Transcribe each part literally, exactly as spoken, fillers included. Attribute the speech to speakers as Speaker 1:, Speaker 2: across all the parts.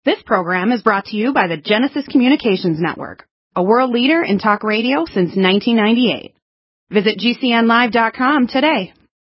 Speaker 1: This program is brought to you by the Genesis Communications Network, a world leader in talk radio since nineteen ninety-eight. Visit G C N live dot com today.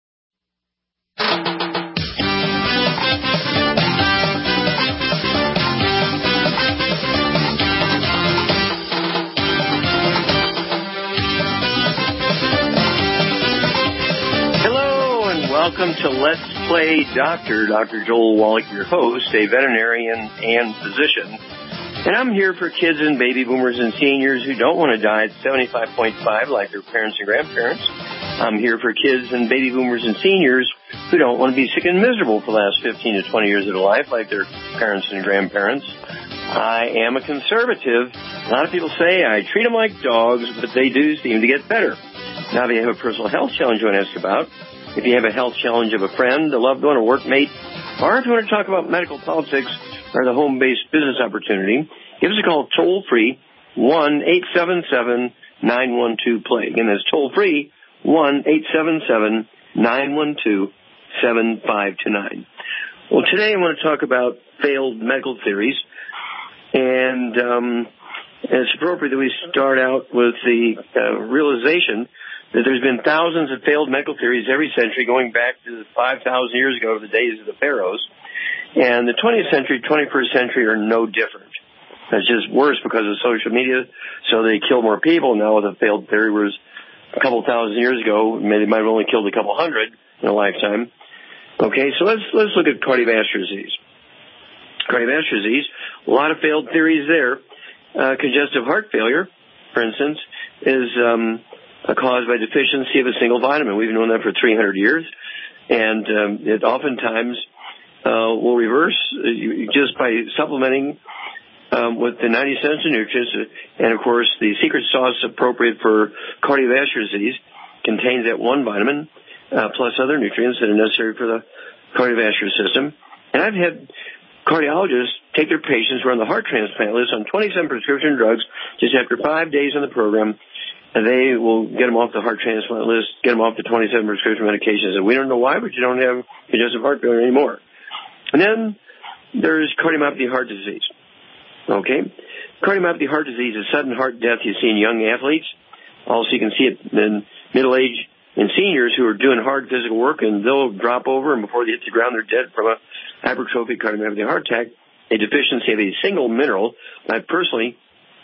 Speaker 2: Welcome to Let's Play Doctor. Doctor Joel Wallach, your host, a veterinarian and physician. And I'm here for kids and baby boomers and seniors who don't want to die at seventy-five point five like their parents and grandparents. I'm here for kids and baby boomers and seniors who don't want to be sick and miserable for the last fifteen to twenty years of their life like their parents and grandparents. I am a conservative. A lot of people say I treat them like dogs, but they do seem to get better. Now, if you have a personal health challenge you want to ask about, if you have a health challenge of a friend, a loved one, a workmate, or if you want to talk about medical politics or the home-based business opportunity, give us a call toll-free, one eight seven seven, nine one two, play. Again, that's toll-free, one eight seven seven, nine one two, seven five two nine. Well, today I want to talk about failed medical theories, and um, it's appropriate that we start out with the uh, realization that there's been thousands of failed medical theories every century, going back to five thousand years ago, the days of the pharaohs. And the twentieth century, twenty-first century are no different. It's just worse because of social media, so they kill more people now with a failed theory, whereas a couple thousand years ago, they might have only killed a couple hundred in a lifetime. Okay, so let's let's look at cardiovascular disease. Cardiovascular disease, a lot of failed theories there. Uh, congestive heart failure, for instance, is um, caused by deficiency of a single vitamin. We've known that for three hundred years, and um, it oftentimes uh, will reverse just by supplementing um, with the ninety essential nutrients. And, of course, the secret sauce appropriate for cardiovascular disease contains that one vitamin uh, plus other nutrients that are necessary for the cardiovascular system. And I've had cardiologists take their patients who are on the heart transplant list on twenty-seven prescription drugs just after five days on the program. And they will get them off the heart transplant list, get them off the twenty-seven prescription medications. And we don't know why, but you don't have congestive heart failure anymore. And then there's cardiomyopathy heart disease. Okay? Cardiomyopathy heart disease is sudden heart death you see in young athletes. Also, you can see it in middle-aged and seniors who are doing hard physical work, and they'll drop over, and before they hit the ground, they're dead from a hypertrophic cardiomyopathy heart attack, a deficiency of a single mineral. I've personally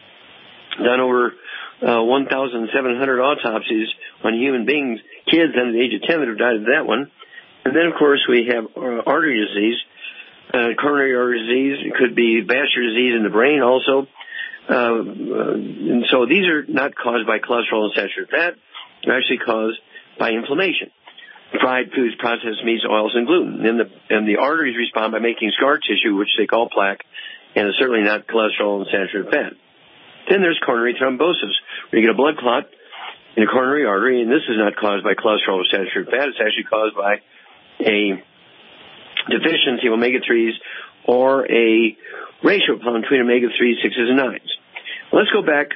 Speaker 2: done over Uh, one thousand seven hundred autopsies on human beings, kids under the age of ten that have died of that one. And then, of course, we have uh, artery disease, uh, coronary artery disease. It could be vascular disease in the brain also. Uh, uh, and so these are not caused by cholesterol and saturated fat. They're actually caused by inflammation. Fried foods, processed meats, oils, and gluten. And the, and the arteries respond by making scar tissue, which they call plaque, and it's certainly not cholesterol and saturated fat. Then there's coronary thrombosis, where you get a blood clot in a coronary artery, and this is not caused by cholesterol or saturated fat. It's actually caused by a deficiency of omega threes or a ratio problem between omega threes, sixes, and nines. Let's go back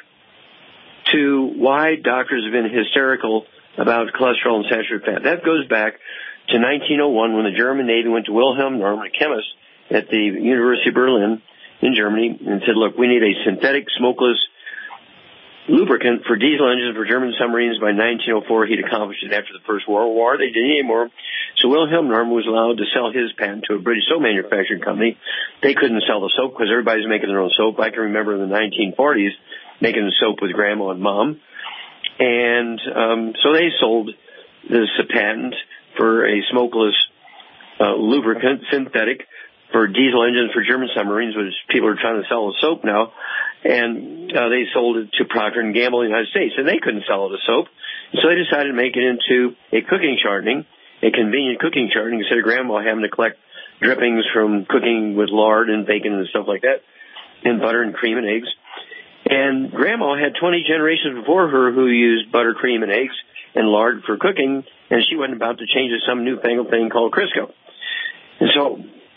Speaker 2: to why doctors have been hysterical about cholesterol and saturated fat. That goes back to nineteen oh one when the German Navy went to Wilhelm Norm, a chemist at the University of Berlin in Germany, and said, look, we need a synthetic smokeless lubricant for diesel engines for German submarines. By nineteen oh four, he'd accomplished it after the First World War. They didn't need any more. So Wilhelm Norm was allowed to sell his patent to a British soap manufacturing company. They couldn't sell the soap because everybody's making their own soap. I can remember in the nineteen forties making the soap with Grandma and Mom. And um, so they sold this patent for a smokeless uh, lubricant, synthetic, for diesel engines for German submarines, which people are trying to sell as soap now. And uh, they sold it to Procter and Gamble in the United States, and they couldn't sell it as soap. So they decided to make it into a cooking shortening, a convenient cooking shortening, instead of Grandma having to collect drippings from cooking with lard and bacon and stuff like that, and butter and cream and eggs. And Grandma had twenty generations before her who used butter, cream, and eggs and lard for cooking, and she wasn't about to change to some newfangled thing called Crisco. And so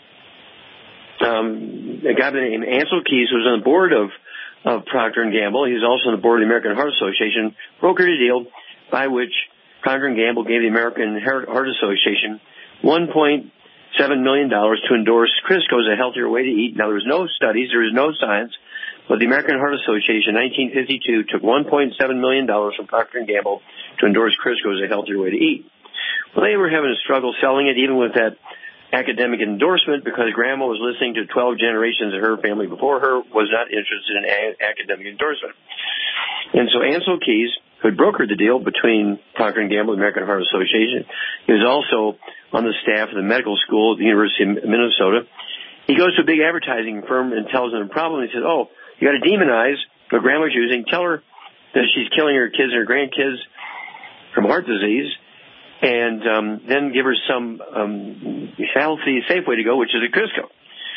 Speaker 2: um, a guy by the name of Ansel Keys was on the board of, of Procter and Gamble. He was also on the board of the American Heart Association, brokered a deal by which Procter and Gamble gave the American Heart Association one point seven million dollars to endorse Crisco as a healthier way to eat. Now, there was no studies, there was no science, but the American Heart Association in nineteen fifty-two took one point seven million dollars from Procter and Gamble to endorse Crisco as a healthier way to eat. Well, they were having a struggle selling it, even with that academic endorsement, because Grandma was listening to twelve generations of her family before her, was not interested in a- academic endorsement. And so Ansel Keys, who had brokered the deal between Procter and Gamble and the American Heart Association, he was also on the staff of the medical school at the University of Minnesota. He goes to a big advertising firm and tells them the problem. He says, oh, you got to demonize what Grandma's using. Tell her that she's killing her kids and her grandkids from heart disease, and um, then give her some um, healthy, safe way to go, which is a Crisco.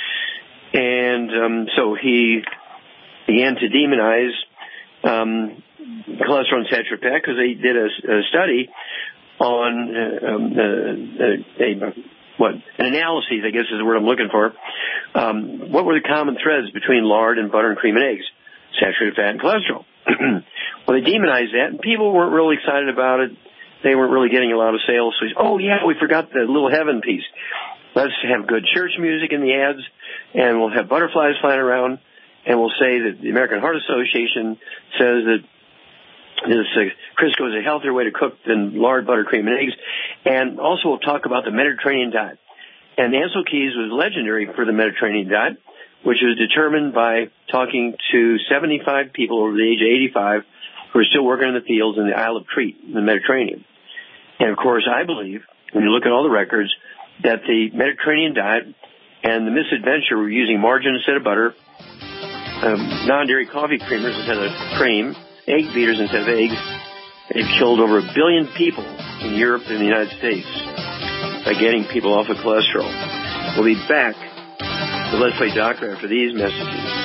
Speaker 2: And um, so he began to demonize um, cholesterol and Tetra Pak, because they did a, a study on uh, um, uh, a, a what an analysis, I guess is the word I'm looking for. Um, what were the common threads between lard and butter and cream and eggs? Saturated fat and cholesterol. Well, they demonized that, and people weren't really excited about it. They weren't really getting a lot of sales. So, oh, yeah, we forgot the little heaven piece. Let's have good church music in the ads, and we'll have butterflies flying around, and we'll say that the American Heart Association says that this uh, Crisco is a healthier way to cook than lard, butter, cream, and eggs. And also we'll talk about the Mediterranean diet. And Ansel Keys was legendary for the Mediterranean diet, which was determined by talking to seventy-five people over the age of eighty-five who are still working in the fields in the Isle of Crete in the Mediterranean. And, of course, I believe, when you look at all the records, that the Mediterranean diet and the misadventure were using margarine instead of butter, um, non-dairy coffee creamers instead of cream, egg beaters instead of eggs. They've killed over a billion people in Europe and the United States by getting people off of cholesterol. We'll be back with Let's Play Doctor after these messages.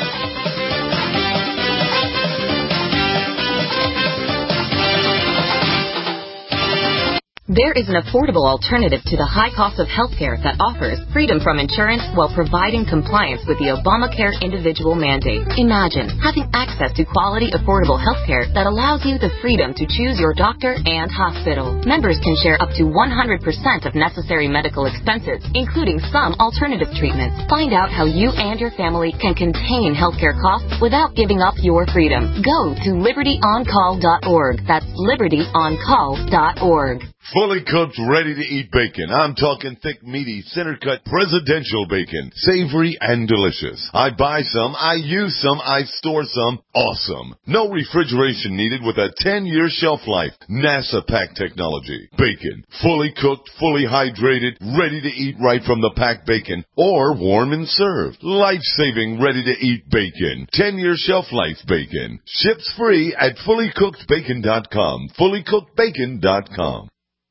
Speaker 3: There is an affordable alternative to the high cost of healthcare that offers freedom from insurance while providing compliance with the Obamacare individual mandate. Imagine having access to quality, affordable healthcare that allows you the freedom to choose your doctor and hospital. Members can share up to one hundred percent of necessary medical expenses, including some alternative treatments. Find out how you and your family can contain healthcare costs without giving up your freedom. Go to liberty on call dot org. That's liberty on call dot org.
Speaker 4: Fully cooked, ready-to-eat bacon. I'm talking thick, meaty, center-cut presidential bacon. Savory and delicious. I buy some, I use some, I store some. Awesome. No refrigeration needed with a ten-year shelf life. NASA pack technology. Bacon. Fully cooked, fully hydrated, ready to eat right from the packed bacon. Or warm and served. Life-saving, ready-to-eat bacon. ten-year shelf life bacon. Ships free at fully cooked bacon dot com. fully cooked bacon dot com.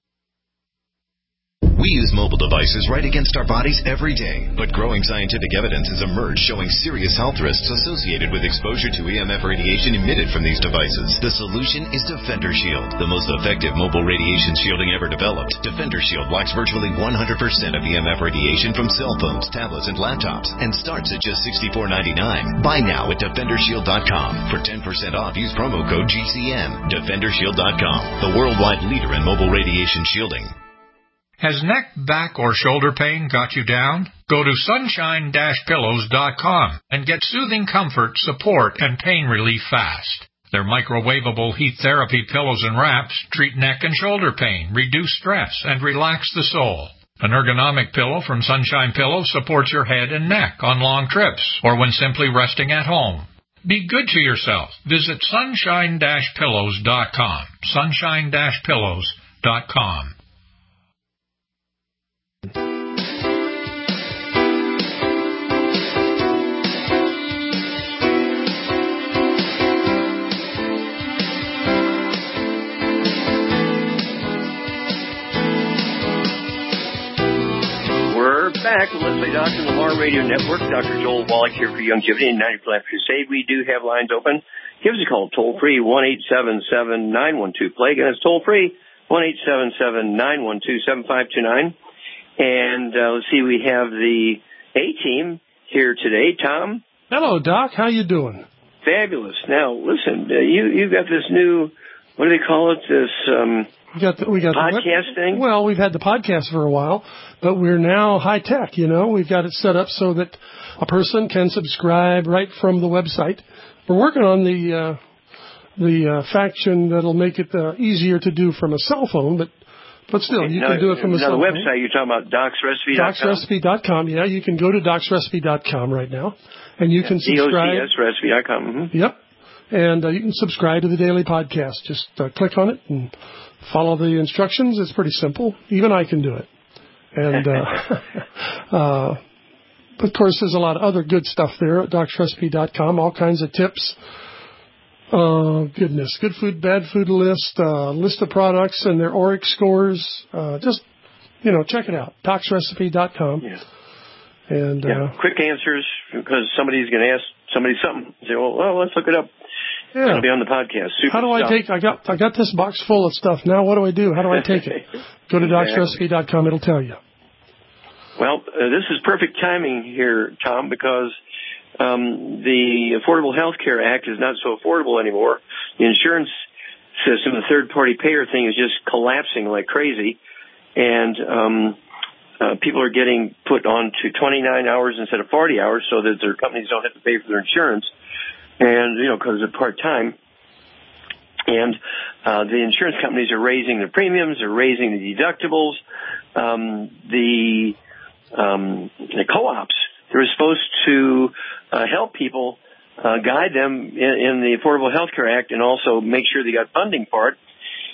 Speaker 5: We use mobile devices right against our bodies every day, but growing scientific evidence has emerged showing serious health risks associated with exposure to E M F radiation emitted from these devices. The solution is Defender Shield, the most effective mobile radiation shielding ever developed. Defender Shield blocks virtually one hundred percent of E M F radiation from cell phones, tablets, and laptops, and starts at just sixty-four ninety-nine. Buy now at defender shield dot com. For ten percent off, use promo code G C M. defender shield dot com, the worldwide leader in mobile radiation shielding.
Speaker 6: Has neck, back, or shoulder pain got you down? Go to sunshine dash pillows dot com and get soothing comfort, support, and pain relief fast. Their microwavable heat therapy pillows and wraps treat neck and shoulder pain, reduce stress, and relax the soul. An ergonomic pillow from Sunshine Pillows supports your head and neck on long trips or when simply resting at home. Be good to yourself. Visit sunshine dash pillows dot com. sunshine dash pillows dot com.
Speaker 2: Back with Let's Play Doctor on the Lamar Radio Network. Doctor Joel Wallach here for Youngevity and ninety Flat Crusade. We do have lines open. Give us a call toll free one eight seven seven nine one two plague, and it's toll free one eight seven seven nine one two seven five two nine. And uh, let's see, we have the A team here today. Tom.
Speaker 7: Hello, Doc. How you doing?
Speaker 2: Fabulous. Now, listen, uh, you you've got this new what do they call it? This um,
Speaker 7: we got the, we got
Speaker 2: podcast
Speaker 7: the,
Speaker 2: thing?
Speaker 7: Well, we've had the podcast for a while, but we're now high tech, you know. We've got it set up so that a person can subscribe right from the website. We're working on the uh, the uh, faction that'll make it uh, easier to do from a cell phone, but But still,
Speaker 2: okay,
Speaker 7: you
Speaker 2: now,
Speaker 7: can do it from a
Speaker 2: now
Speaker 7: cell
Speaker 2: the
Speaker 7: phone.
Speaker 2: website you're talking about, docs recipe dot com?
Speaker 7: docs recipe dot com, yeah. You can go to docs recipe dot com right now, and you
Speaker 2: yeah,
Speaker 7: can subscribe.
Speaker 2: D O C S recipe dot com. Mm-hmm.
Speaker 7: Yep. And uh, you can subscribe to the daily podcast. Just uh, click on it and follow the instructions. It's pretty simple. Even I can do it. And, uh, uh, of course, there's a lot of other good stuff there at docs recipe dot com, all kinds of tips. Oh, goodness. Good food, bad food list, uh, list of products and their O R I C scores. Uh, just, you know, check it out. docs recipe dot com.
Speaker 2: Yeah.
Speaker 7: And,
Speaker 2: yeah,
Speaker 7: uh,
Speaker 2: quick answers because somebody's going to ask somebody something. Say, well, well, let's look it up.
Speaker 7: yeah.
Speaker 2: It'll be on the podcast. Super
Speaker 7: How do I
Speaker 2: stuff.
Speaker 7: take, I got, I got this box full of stuff. Now what do I do? How do I take it? Go to docs recipe dot com. It'll tell you.
Speaker 2: Well, uh, this is perfect timing here, Tom, because Um, the Affordable Health Care Act is not so affordable anymore. The insurance system, the third-party payer thing, is just collapsing like crazy, and um, uh, people are getting put on to twenty-nine hours instead of forty hours so that their companies don't have to pay for their insurance, and, you know, because they're part-time. And uh, the insurance companies are raising their premiums, they're raising the deductibles. Um, the, um, the co-ops, they're supposed to uh, help people, uh, guide them in, in the Affordable Health Care Act and also make sure they got funding for it.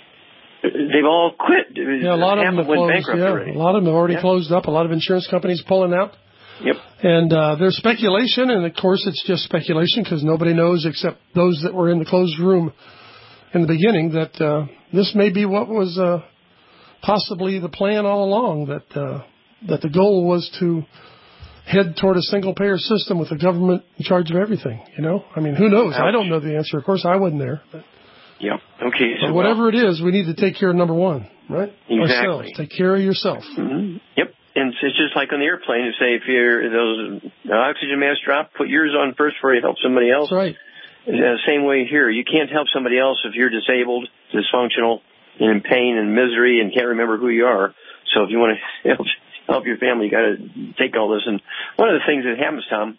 Speaker 2: They've all quit.
Speaker 7: Yeah, a lot
Speaker 2: Half
Speaker 7: of them have
Speaker 2: went
Speaker 7: closed.
Speaker 2: bankrupt
Speaker 7: Yeah,
Speaker 2: already.
Speaker 7: a lot of them have already
Speaker 2: Yeah.
Speaker 7: closed up. A lot of insurance companies pulling out.
Speaker 2: Yep.
Speaker 7: And uh, there's speculation, and of course it's just speculation because nobody knows except those that were in the closed room in the beginning that uh, this may be what was uh, possibly the plan all along, that uh, that the goal was to head toward a single-payer system with the government in charge of everything, you know? I mean, who knows?
Speaker 2: Ouch.
Speaker 7: I don't know the answer. Of course, I wasn't there. But,
Speaker 2: Yep. Okay.
Speaker 7: but
Speaker 2: So
Speaker 7: whatever
Speaker 2: well,
Speaker 7: it is, we need to take care of number one, right?
Speaker 2: Exactly.
Speaker 7: Ourselves. Take care of yourself.
Speaker 2: Mm-hmm. Yep. And it's just like on the airplane. You say if you're those the oxygen mask drop, put yours on first before you help somebody else.
Speaker 7: That's right.
Speaker 2: Uh, same way here. You can't help somebody else if you're disabled, dysfunctional, and in pain and misery and can't remember who you are. So if you want to help, help your family, you got to take all this. And one of the things that happens, Tom,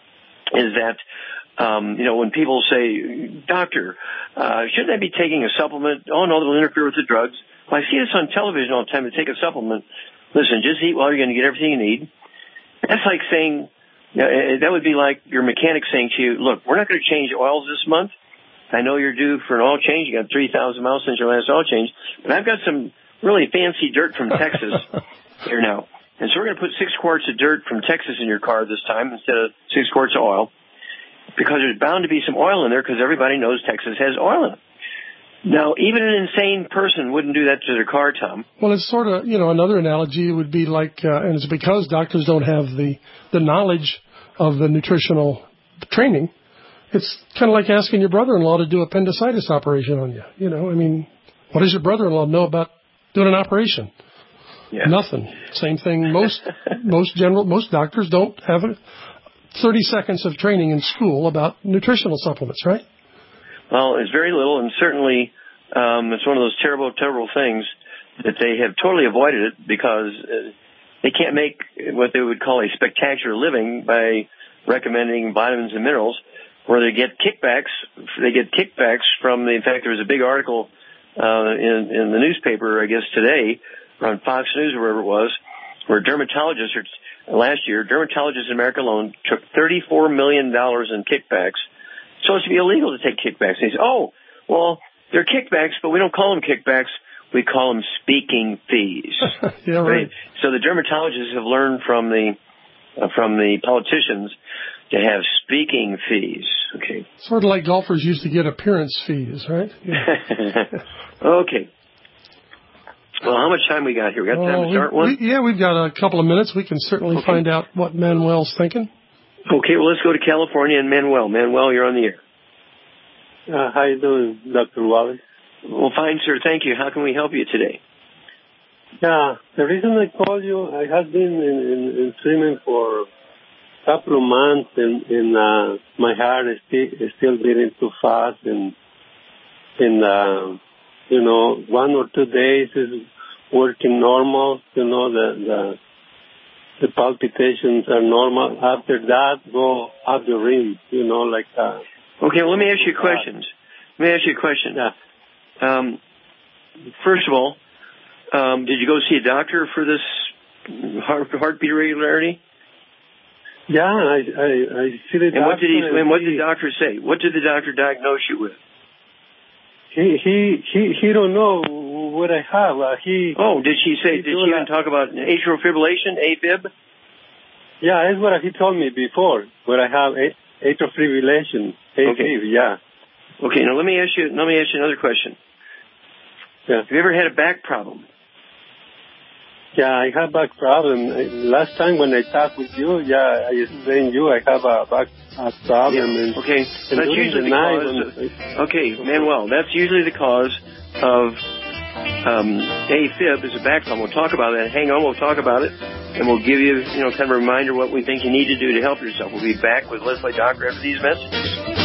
Speaker 2: is that, um, you know, when people say, doctor, uh, shouldn't I be taking a supplement? Oh, no, they'll interfere with the drugs. Well, I see this on television all the time to take a supplement. Listen, just eat well, you're going to get everything you need. That's like saying, uh, that would be like your mechanic saying to you, look, we're not going to change oils this month. I know you're due for an oil change. You got three thousand miles since your last oil change. But I've got some really fancy dirt from Texas here now. And so we're going to put six quarts of dirt from Texas in your car this time instead of six quarts of oil. Because there's bound to be some oil in there because everybody knows Texas has oil in it. Now, even an insane person wouldn't do that to their car, Tom.
Speaker 7: Well, it's sort of, you know, another analogy would be like, uh, and it's because doctors don't have the, the knowledge of the nutritional training. It's kind of like asking your brother-in-law to do appendicitis operation on you. You know, I mean, what does your brother-in-law know about doing an operation?
Speaker 2: Yeah.
Speaker 7: Nothing. Same thing. Most most general most doctors don't have a thirty seconds of training in school about nutritional supplements, right?
Speaker 2: Well, it's very little, and certainly um, it's one of those terrible, terrible things that they have totally avoided it because uh, they can't make what they would call a spectacular living by recommending vitamins and minerals, where they get kickbacks. They get kickbacks from the. In fact, there was a big article uh, in, in the newspaper, I guess today, or on Fox News or wherever it was, where dermatologists are, last year, dermatologists in America alone took thirty-four million dollars in kickbacks. It's supposed to be illegal to take kickbacks. And he says, oh, well, they're kickbacks, but we don't call them kickbacks. We call them speaking fees.
Speaker 7: Yeah, right.
Speaker 2: So the dermatologists have learned from the uh, from the politicians to have speaking fees. Okay.
Speaker 7: Sort of like golfers used to get appearance fees, right? Yeah.
Speaker 2: Okay. Well, how much time we got here? We got time
Speaker 7: Oh,
Speaker 2: to start
Speaker 7: we,
Speaker 2: one?
Speaker 7: we, yeah, we've got a couple of minutes. We can certainly
Speaker 2: Okay.
Speaker 7: find out what Manuel's thinking.
Speaker 2: Okay, well, let's go to California and Manuel. Manuel, you're on the air.
Speaker 8: Uh, how you doing, Doctor Wallace?
Speaker 2: Well, fine, sir. Thank you. How can we help you today?
Speaker 8: Yeah, the reason I called you, I have been in, in, in treatment for a couple of months, and, and uh, my heart is still, is still beating too fast, and and uh, you know, one or two days is working normal. You know, the the, the palpitations are normal. After that, go up the rim. You know, like. Uh,
Speaker 2: okay, well, let me ask you questions. Let me ask you a question.
Speaker 8: Yeah.
Speaker 2: Um, first of all, um, did you go see a doctor for this heart, heartbeat irregularity?
Speaker 8: Yeah, I I, I see the
Speaker 2: and
Speaker 8: doctor.
Speaker 2: What did he, and, and what did
Speaker 8: he,
Speaker 2: the doctor say? What did the doctor diagnose you with?
Speaker 8: He he he he don't know what I have. Uh, he.
Speaker 2: Oh, did she say? Did she even
Speaker 8: like,
Speaker 2: talk about atrial fibrillation, AFib?
Speaker 8: Yeah, that's what he told me before. But I have a, atrial fibrillation, AFib.
Speaker 2: Okay.
Speaker 8: Yeah.
Speaker 2: Okay. Now let me ask you. Let me ask you another question.
Speaker 8: Yeah.
Speaker 2: Have you ever had a back problem?
Speaker 8: Yeah, I have back problem. Last time when I talked with you, yeah, I explained you I have a back a problem.
Speaker 2: Yeah.
Speaker 8: And,
Speaker 2: okay,
Speaker 8: and
Speaker 2: that's usually the, the cause. Of, okay, Manuel, that's usually the cause of um, AFib is a back problem. We'll talk about that. Hang on, we'll talk about it, and we'll give you, you know, kind of a reminder what we think you need to do to help yourself. We'll be back with Leslie Doctor after these messages.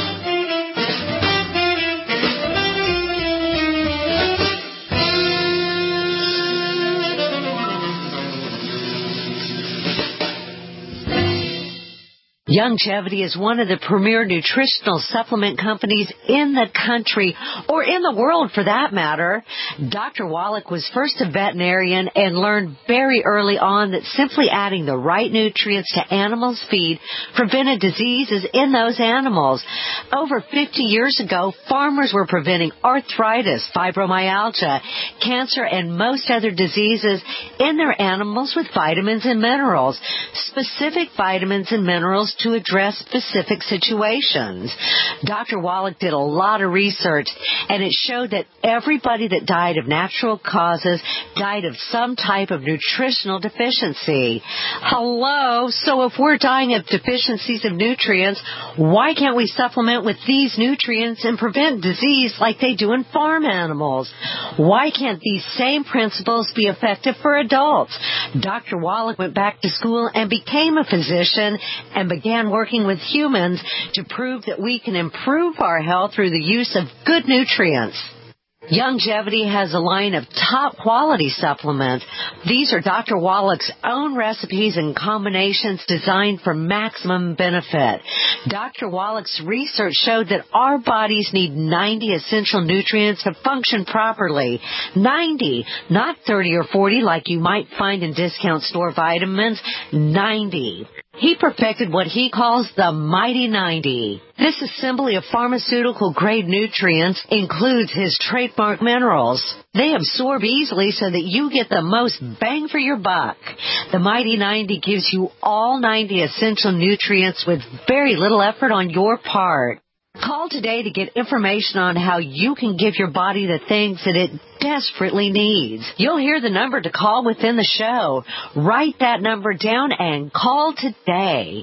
Speaker 9: Youngevity is one of the premier nutritional supplement companies in the country, or in the world for that matter. Doctor Wallach was first a veterinarian and learned very early on that simply adding the right nutrients to animals' feed prevented diseases in those animals. Over fifty years ago, farmers were preventing arthritis, fibromyalgia, cancer, and most other diseases in their animals with vitamins and minerals, specific vitamins and minerals to address specific situations. Doctor Wallach did a lot of research, and it showed that everybody that died of natural causes died of some type of nutritional deficiency. Hello? So if we're dying of deficiencies of nutrients, why can't we supplement with these nutrients and prevent disease like they do in farm animals? Why can't these same principles be effective for adults? Doctor Wallach went back to school and became a physician and began working with humans to prove that we can improve our health through the use of good nutrients. Youngevity has a line of top-quality supplements. These are Doctor Wallach's own recipes and combinations designed for maximum benefit. Doctor Wallach's research showed that our bodies need ninety essential nutrients to function properly. ninety, not thirty or forty like you might find in discount store vitamins. ninety. He perfected what he calls the Mighty ninety. This assembly of pharmaceutical-grade nutrients includes his trademark minerals. They absorb easily so that you get the most bang for your buck. The Mighty ninety gives you all ninety essential nutrients with very little effort on your part. Call today to get information on how you can give your body the things that it desperately needs. You'll hear the number to call within the show. Write that number down and call today.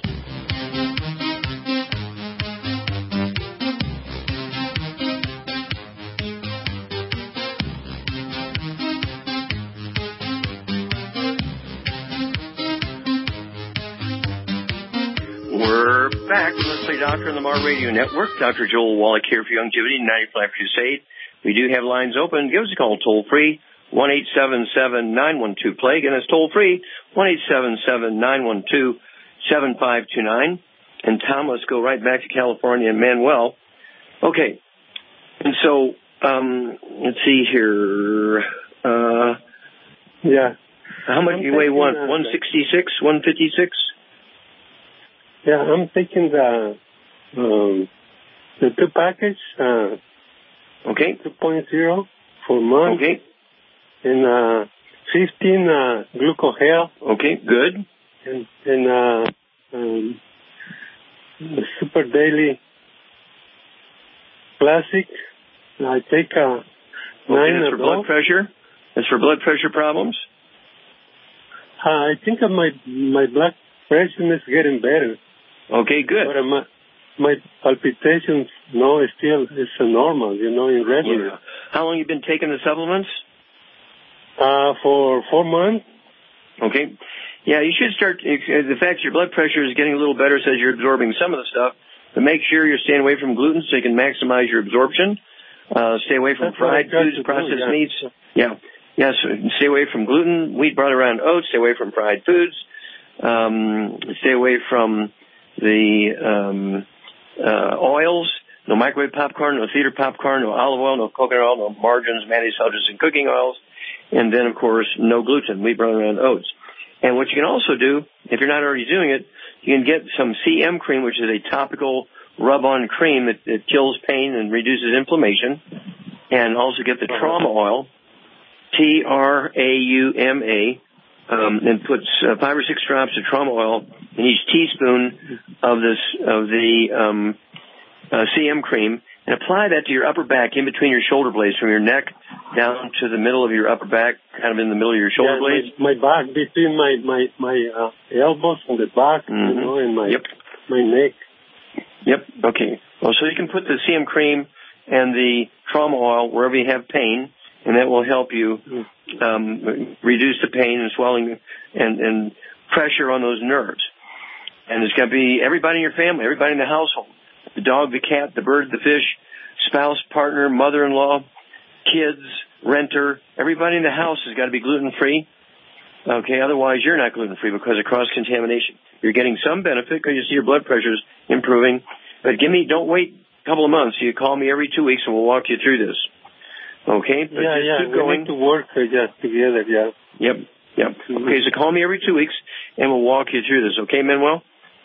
Speaker 2: We're back. Let's play Doctor on the Mar Radio Network. Doctor Joel Wallach here for Youngevity ninety-five Crusade. We do have lines open. Give us a call toll free, one eight seven seven, nine one two, plague. And it's toll free, one eight seven seven, nine one two, seven five two nine. And Tom, let's go right back to California and Manuel. Okay. And so, um, let's see here. Uh,
Speaker 8: yeah.
Speaker 2: How much do you weigh? One, one sixty-six, one fifty-six?
Speaker 8: Yeah, I'm taking the um, the two package, uh,
Speaker 2: okay,
Speaker 8: two point oh for month.
Speaker 2: Okay.
Speaker 8: And uh, fifteen uh, GlucoHealth.
Speaker 2: Okay, good.
Speaker 8: And and uh, um, the Super Daily Classic. I take uh,
Speaker 2: okay,
Speaker 8: nine
Speaker 2: that's for blood pressure. That's for blood pressure problems.
Speaker 8: Uh, I think of my my blood pressure is getting better.
Speaker 2: Okay, good.
Speaker 8: But uh, my, my palpitations, no, it's still it's uh, normal, you know, in regular.
Speaker 2: Yeah. How long you been taking the supplements?
Speaker 8: Uh, for four months.
Speaker 2: Okay. Yeah, you should start. The fact your blood pressure is getting a little better says you're absorbing some of the stuff, but make sure you're staying away from gluten so you can maximize your absorption. Uh, stay away from
Speaker 8: That's what I
Speaker 2: fried
Speaker 8: tried
Speaker 2: foods,
Speaker 8: to do,
Speaker 2: processed
Speaker 8: yeah.
Speaker 2: meats. Yeah. Yes. Stay away from gluten, wheat, barley, rye, and oats. Stay away from fried foods. Um, stay away from the um, uh, oils. No microwave popcorn, no theater popcorn, no olive oil, no coconut oil, no margarines, mayonnaise, salsas, and cooking oils. And then, of course, no gluten, wheat, barley, rye, and oats. And what you can also do, if you're not already doing it, you can get some C M cream, which is a topical rub-on cream that, that kills pain and reduces inflammation. And also get the trauma oil, T R A U M A, um, and puts uh, five or six drops of trauma oil in each teaspoon of this of the um, uh, C M cream, and apply that to your upper back, in between your shoulder blades, from your neck down to the middle of your upper back, kind of in the middle of your shoulder
Speaker 8: yeah,
Speaker 2: blades.
Speaker 8: My, my back, between my my my uh, elbows and the back,
Speaker 2: Mm-hmm.
Speaker 8: you know, and my
Speaker 2: yep.
Speaker 8: my neck.
Speaker 2: Yep. Okay. Well, so you can put the C M cream and the trauma oil wherever you have pain, and that will help you um, reduce the pain and swelling and, and pressure on those nerves. And it's got to be everybody in your family, everybody in the household, the dog, the cat, the bird, the fish, spouse, partner, mother-in-law, kids, renter, everybody in the house has got to be gluten-free. Okay, otherwise you're not gluten-free because of cross-contamination. You're getting some benefit because you see your blood pressure's improving, but give me, don't wait a couple of months. You call me every two weeks and we'll walk you through this. Okay? But
Speaker 8: yeah,
Speaker 2: just
Speaker 8: yeah,
Speaker 2: keep
Speaker 8: we
Speaker 2: going.
Speaker 8: need to work uh, just together, yeah.
Speaker 2: Yep, yep. Okay, so call me every two weeks and we'll walk you through this. Okay, Manuel?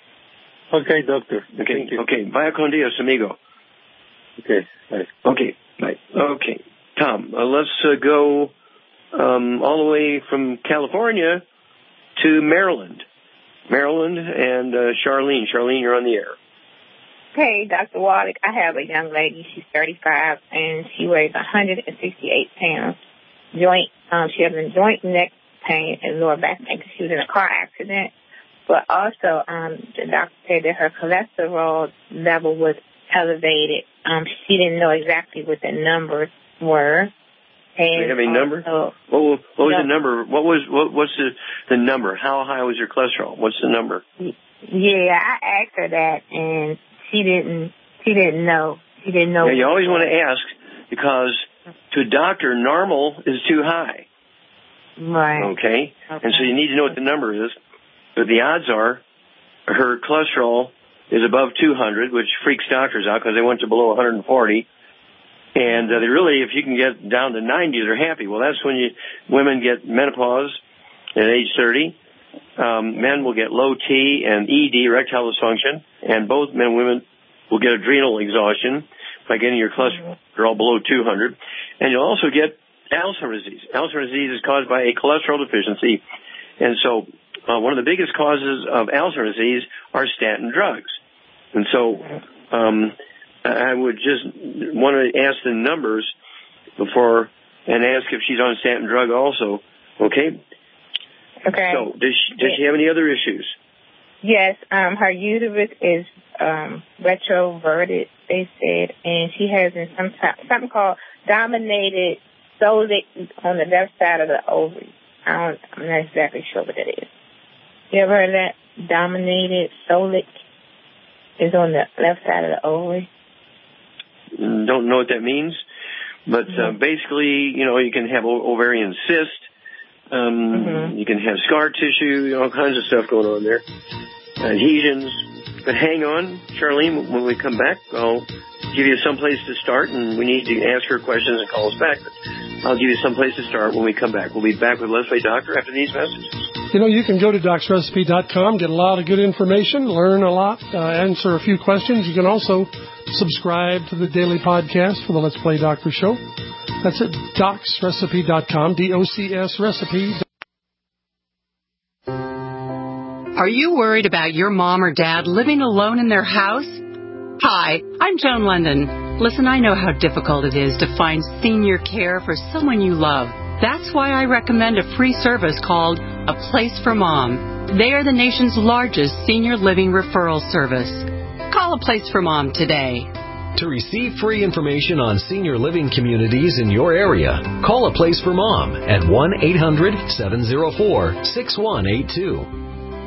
Speaker 8: Okay, doctor.
Speaker 2: Okay,
Speaker 8: Thank you.
Speaker 2: okay. Vaya con Dios, amigo.
Speaker 8: Okay, bye.
Speaker 2: Okay, bye. Okay, Tom, uh, let's uh, go um, all the way from California to Maryland. Maryland and uh, Charlene. Charlene, you're on the air.
Speaker 10: Hey, Doctor Wallach, I have a young lady. She's thirty-five, and she weighs one hundred sixty-eight pounds. Joint, um, she has a joint neck pain and lower back pain because she was in a car accident. But also, um, the doctor said that her cholesterol level was elevated. Um, she didn't know exactly what the numbers were. And
Speaker 2: Do you have a number?
Speaker 10: Also,
Speaker 2: what, what was
Speaker 10: yeah.
Speaker 2: the number? What was what, what's the the number? How high was your cholesterol? What's the number?
Speaker 10: Yeah, I asked her that, and she didn't. She didn't know. She didn't know.
Speaker 2: Yeah, you always want to ask because to a doctor, normal is too high.
Speaker 10: Right.
Speaker 2: Okay? okay. And so you need to know what the number is. But the odds are her cholesterol is above two hundred, which freaks doctors out because they went to below one hundred forty. And uh, they really, if you can get down to ninety, they're happy. Well, that's when you women get menopause at age thirty. Um, men will get low T and E D, erectile dysfunction, and both men and women will get adrenal exhaustion by getting your cholesterol below two hundred. And you'll also get Alzheimer's disease. Alzheimer's disease is caused by a cholesterol deficiency. And so uh, one of the biggest causes of Alzheimer's disease are statin drugs. And so um, I would just want to ask the numbers before and ask if she's on statin drug also. Okay?
Speaker 10: Okay.
Speaker 2: So does she, does she have any other issues?
Speaker 10: Yes, um, her uterus is um, retroverted, they said, and she has in some t- something called dominated solic on the left side of the ovary. I don't, I'm not exactly sure what that is. You ever heard of that? Dominated solic is on the left side of the ovary.
Speaker 2: Don't know what that means, but mm-hmm. uh, basically, you know, you can have o- ovarian cyst. Um, mm-hmm. You can have scar tissue, you know, all kinds of stuff going on there. Adhesions. But hang on, Charlene, when we come back, I'll give you some place to start, and we need to ask her questions and call us back. But I'll give you some place to start when we come back. We'll be back with Leslie Doctor after these messages.
Speaker 7: You know, you can go to docs recipe dot com, get a lot of good information, learn a lot, uh, answer a few questions. You can also subscribe to the daily podcast for the Let's Play Doctor show. That's at docs recipe dot com, D O C S recipe.
Speaker 1: Are you worried about your mom or dad living alone in their house? Hi, I'm Joan London. Listen, I know how difficult it is to find senior care for someone you love. That's why I recommend a free service called A Place for Mom. They are the nation's largest senior living referral service. Call A Place for Mom today.
Speaker 11: To receive free information on senior living communities in your area, call A Place for Mom at one eight hundred seven oh four six one eight two.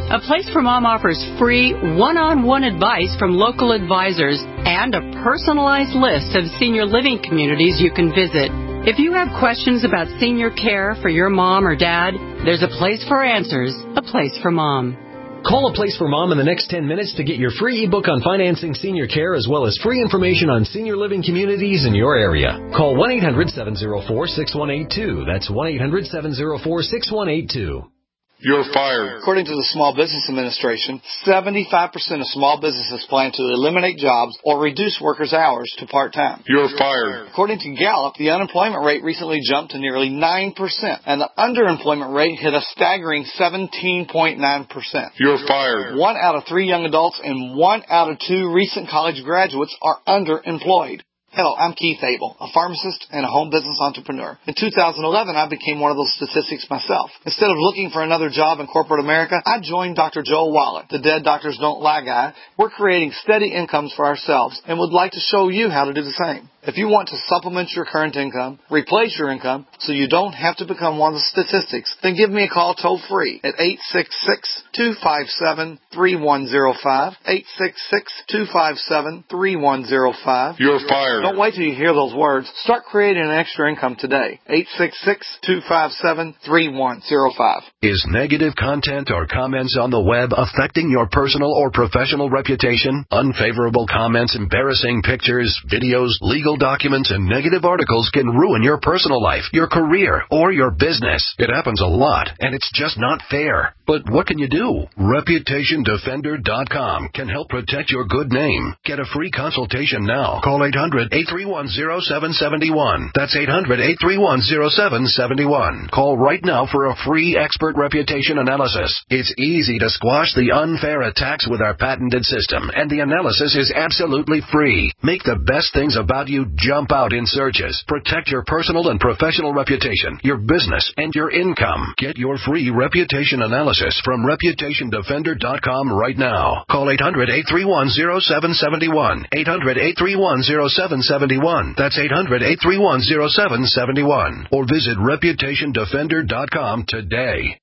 Speaker 1: A Place for Mom offers free one-on-one advice from local advisors and a personalized list of senior living communities you can visit. If you have questions about senior care for your mom or dad, there's a place for answers, A Place for Mom.
Speaker 11: Call A Place for Mom in the next ten minutes to get your free ebook on financing senior care as well as free information on senior living communities in your area. Call one eight hundred seven oh four six one eight two. That's one eight hundred seven oh four six one eight two.
Speaker 12: You're fired. According to the Small Business Administration, seventy-five percent of small businesses plan to eliminate jobs or reduce workers' hours to part-time. You're fired. According to Gallup, the unemployment rate recently jumped to nearly nine percent, and the underemployment rate hit a staggering seventeen point nine percent. You're fired. One out of three young adults and one out of two recent college graduates are underemployed. Hello, I'm Keith Abel, a pharmacist and a home business entrepreneur. In two thousand eleven, I became one of those statistics myself. Instead of looking for another job in corporate America, I joined Doctor Joel Wallach, the Dead Doctors Don't Lie guy. We're creating steady incomes for ourselves and would like to show you how to do the same. If you want to supplement your current income, replace your income, so you don't have to become one of the statistics, then give me a call toll-free at eight six six, two five seven, three one zero five, eight six six, two five seven, three one zero five. You're fired. Don't wait till you hear those words. Start creating an extra income today. eight six six, two five seven, three one zero five.
Speaker 13: Is negative content or comments on the web affecting your personal or professional reputation? Unfavorable comments, embarrassing pictures, videos, legal documents, and negative articles can ruin your personal life, your career, or your business. It happens a lot, and it's just not fair. But what can you do? Reputation Defender dot com can help protect your good name. Get a free consultation now. Call eight hundred, eight three one, zero seven seven one. That's eight hundred, eight three one, zero seven seven one. Call right now for a free expert reputation analysis. It's easy to squash the unfair attacks with our patented system, and the analysis is absolutely free. Make the best things about you jump out in searches. Protect your personal and professional reputation, your business, and your income. Get your free reputation analysis from Reputation Defender dot com right now. Call eight hundred, eight three one, zero seven seven one. eight hundred, eight three one, zero seven seven one. That's eight hundred, eight three one, zero seven seven one. Or visit Reputation Defender dot com today.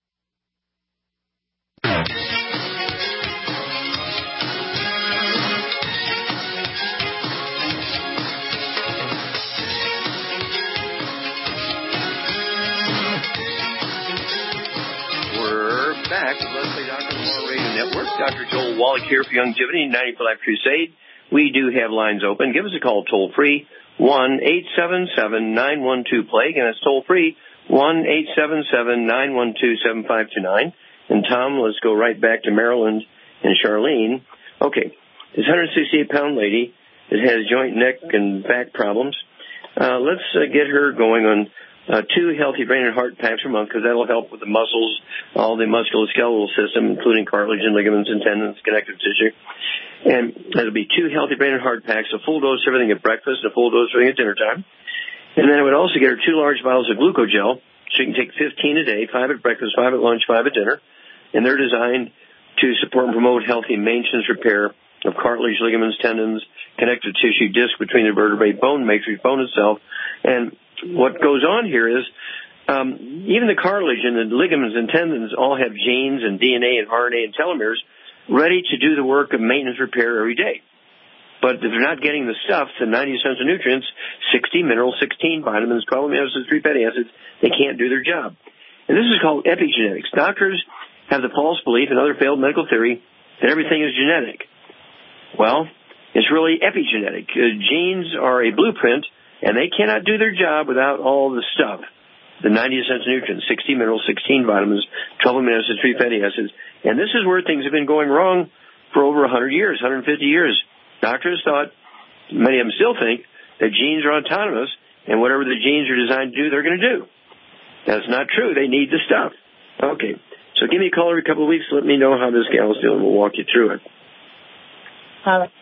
Speaker 2: Back with Leslie Doctor Moore Radio Network. Doctor Joel Wallach here for Youngevity ninety for Life Crusade. We do have lines open. Give us a call toll free, one eight seven seven, nine one two, plague, and it's toll free, one eight seven seven, nine one two, seven five two nine. And Tom, let's go right back to Maryland and Charlene. Okay, this one hundred sixty-eight pound lady that has joint, neck, and back problems. Uh, let's uh, get her going on Uh, two healthy brain and heart packs per month, because that will help with the muscles, all the musculoskeletal system, including cartilage and ligaments and tendons, connective tissue. And that'll be two healthy brain and heart packs, a full dose of everything at breakfast and a full dose of everything at dinner time. And then I would also get her two large bottles of glucogel. She can take fifteen a day, five at breakfast, five at lunch, five at dinner. And they're designed to support and promote healthy maintenance repair of cartilage, ligaments, tendons, connective tissue, disc between the vertebrae, bone matrix, bone itself. And what goes on here is um, even the cartilage and the ligaments and tendons all have genes and D N A and R N A and telomeres ready to do the work of maintenance repair every day. But if they're not getting the stuff, the ninety essential nutrients, sixty minerals, sixteen vitamins, twelve amino acids, three fatty acids, they can't do their job. And this is called epigenetics. Doctors have the false belief and other failed medical theory that everything is genetic. Well, it's really epigenetic. Uh, genes are a blueprint, and they cannot do their job without all the stuff. The ninety essential nutrients, sixty minerals, sixteen vitamins, twelve amino acids, three fatty acids. And this is where things have been going wrong for over one hundred years, one hundred fifty years. Doctors thought, many of them still think, that genes are autonomous, and whatever the genes are designed to do, they're going to do. That's not true. They need the stuff. Okay. So give me a call every couple of weeks. Let me know how this gal's doing. We'll walk you through it.
Speaker 10: All right.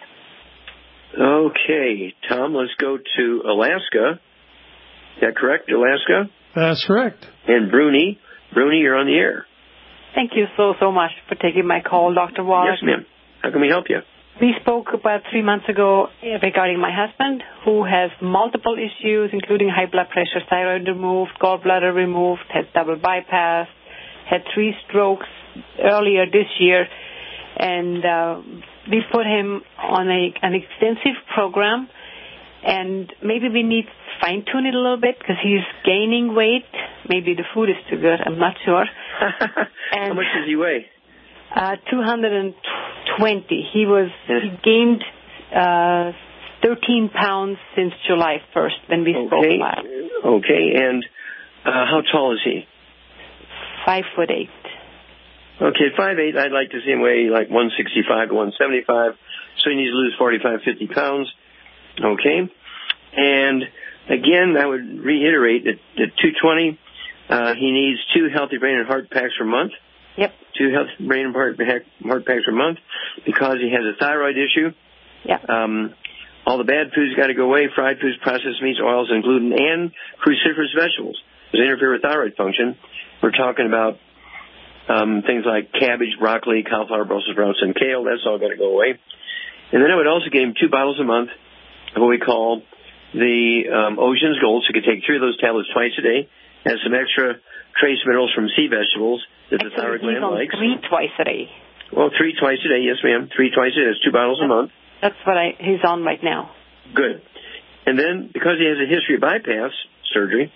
Speaker 2: Okay, Tom, let's go to Alaska. Is that correct, Alaska?
Speaker 7: That's correct.
Speaker 2: And Bruni. Bruni, you're on the air.
Speaker 14: Thank you so, so much for taking my call, Doctor Wallach.
Speaker 2: Yes, ma'am. How can we help you?
Speaker 14: We spoke about three months ago regarding my husband, who has multiple issues, including high blood pressure, thyroid removed, gallbladder removed, had double bypass, had three strokes, earlier this year, and uh, we put him on a, an extensive program, and maybe we need to fine-tune it a little bit because he's gaining weight. Maybe the food is too good. I'm not sure.
Speaker 2: And, how much does he weigh?
Speaker 14: Uh, two hundred twenty. He was he gained uh, thirteen pounds since July first when we
Speaker 2: okay.
Speaker 14: spoke last.
Speaker 2: Okay, and uh, how tall is he?
Speaker 14: Five foot eight.
Speaker 2: Okay, five eight. I'd like to see him weigh like one sixty-five to one seventy-five. So he needs to lose forty-five, fifty pounds. Okay, and again, I would reiterate that at two twenty, uh, he needs two healthy brain and heart packs per month.
Speaker 14: Yep.
Speaker 2: Two healthy brain and heart, heart packs per month because he has a thyroid issue.
Speaker 14: Yeah.
Speaker 2: Um, all the bad foods got to go away: fried foods, processed meats, oils, and gluten, and cruciferous vegetables. They interfere with thyroid function. We're talking about um, things like cabbage, broccoli, cauliflower, Brussels sprouts, and kale. That's all got to go away. And then I would also give him two bottles a month of what we call the um, Ocean's Gold. So you could take three of those tablets twice a day. Has some extra trace minerals from sea vegetables that the thyroid gland likes.
Speaker 14: Three twice a day.
Speaker 2: Well, three twice a day, yes, ma'am. Three twice a day. That's two bottles a month.
Speaker 14: That's what I, he's on right now.
Speaker 2: Good. And then, because he has a history of bypass surgery,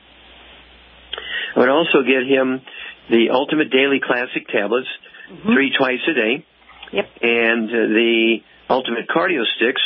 Speaker 2: I would also get him the Ultimate Daily Classic tablets, mm-hmm. three twice a day.
Speaker 14: Yep.
Speaker 2: And uh, the Ultimate Cardio Sticks,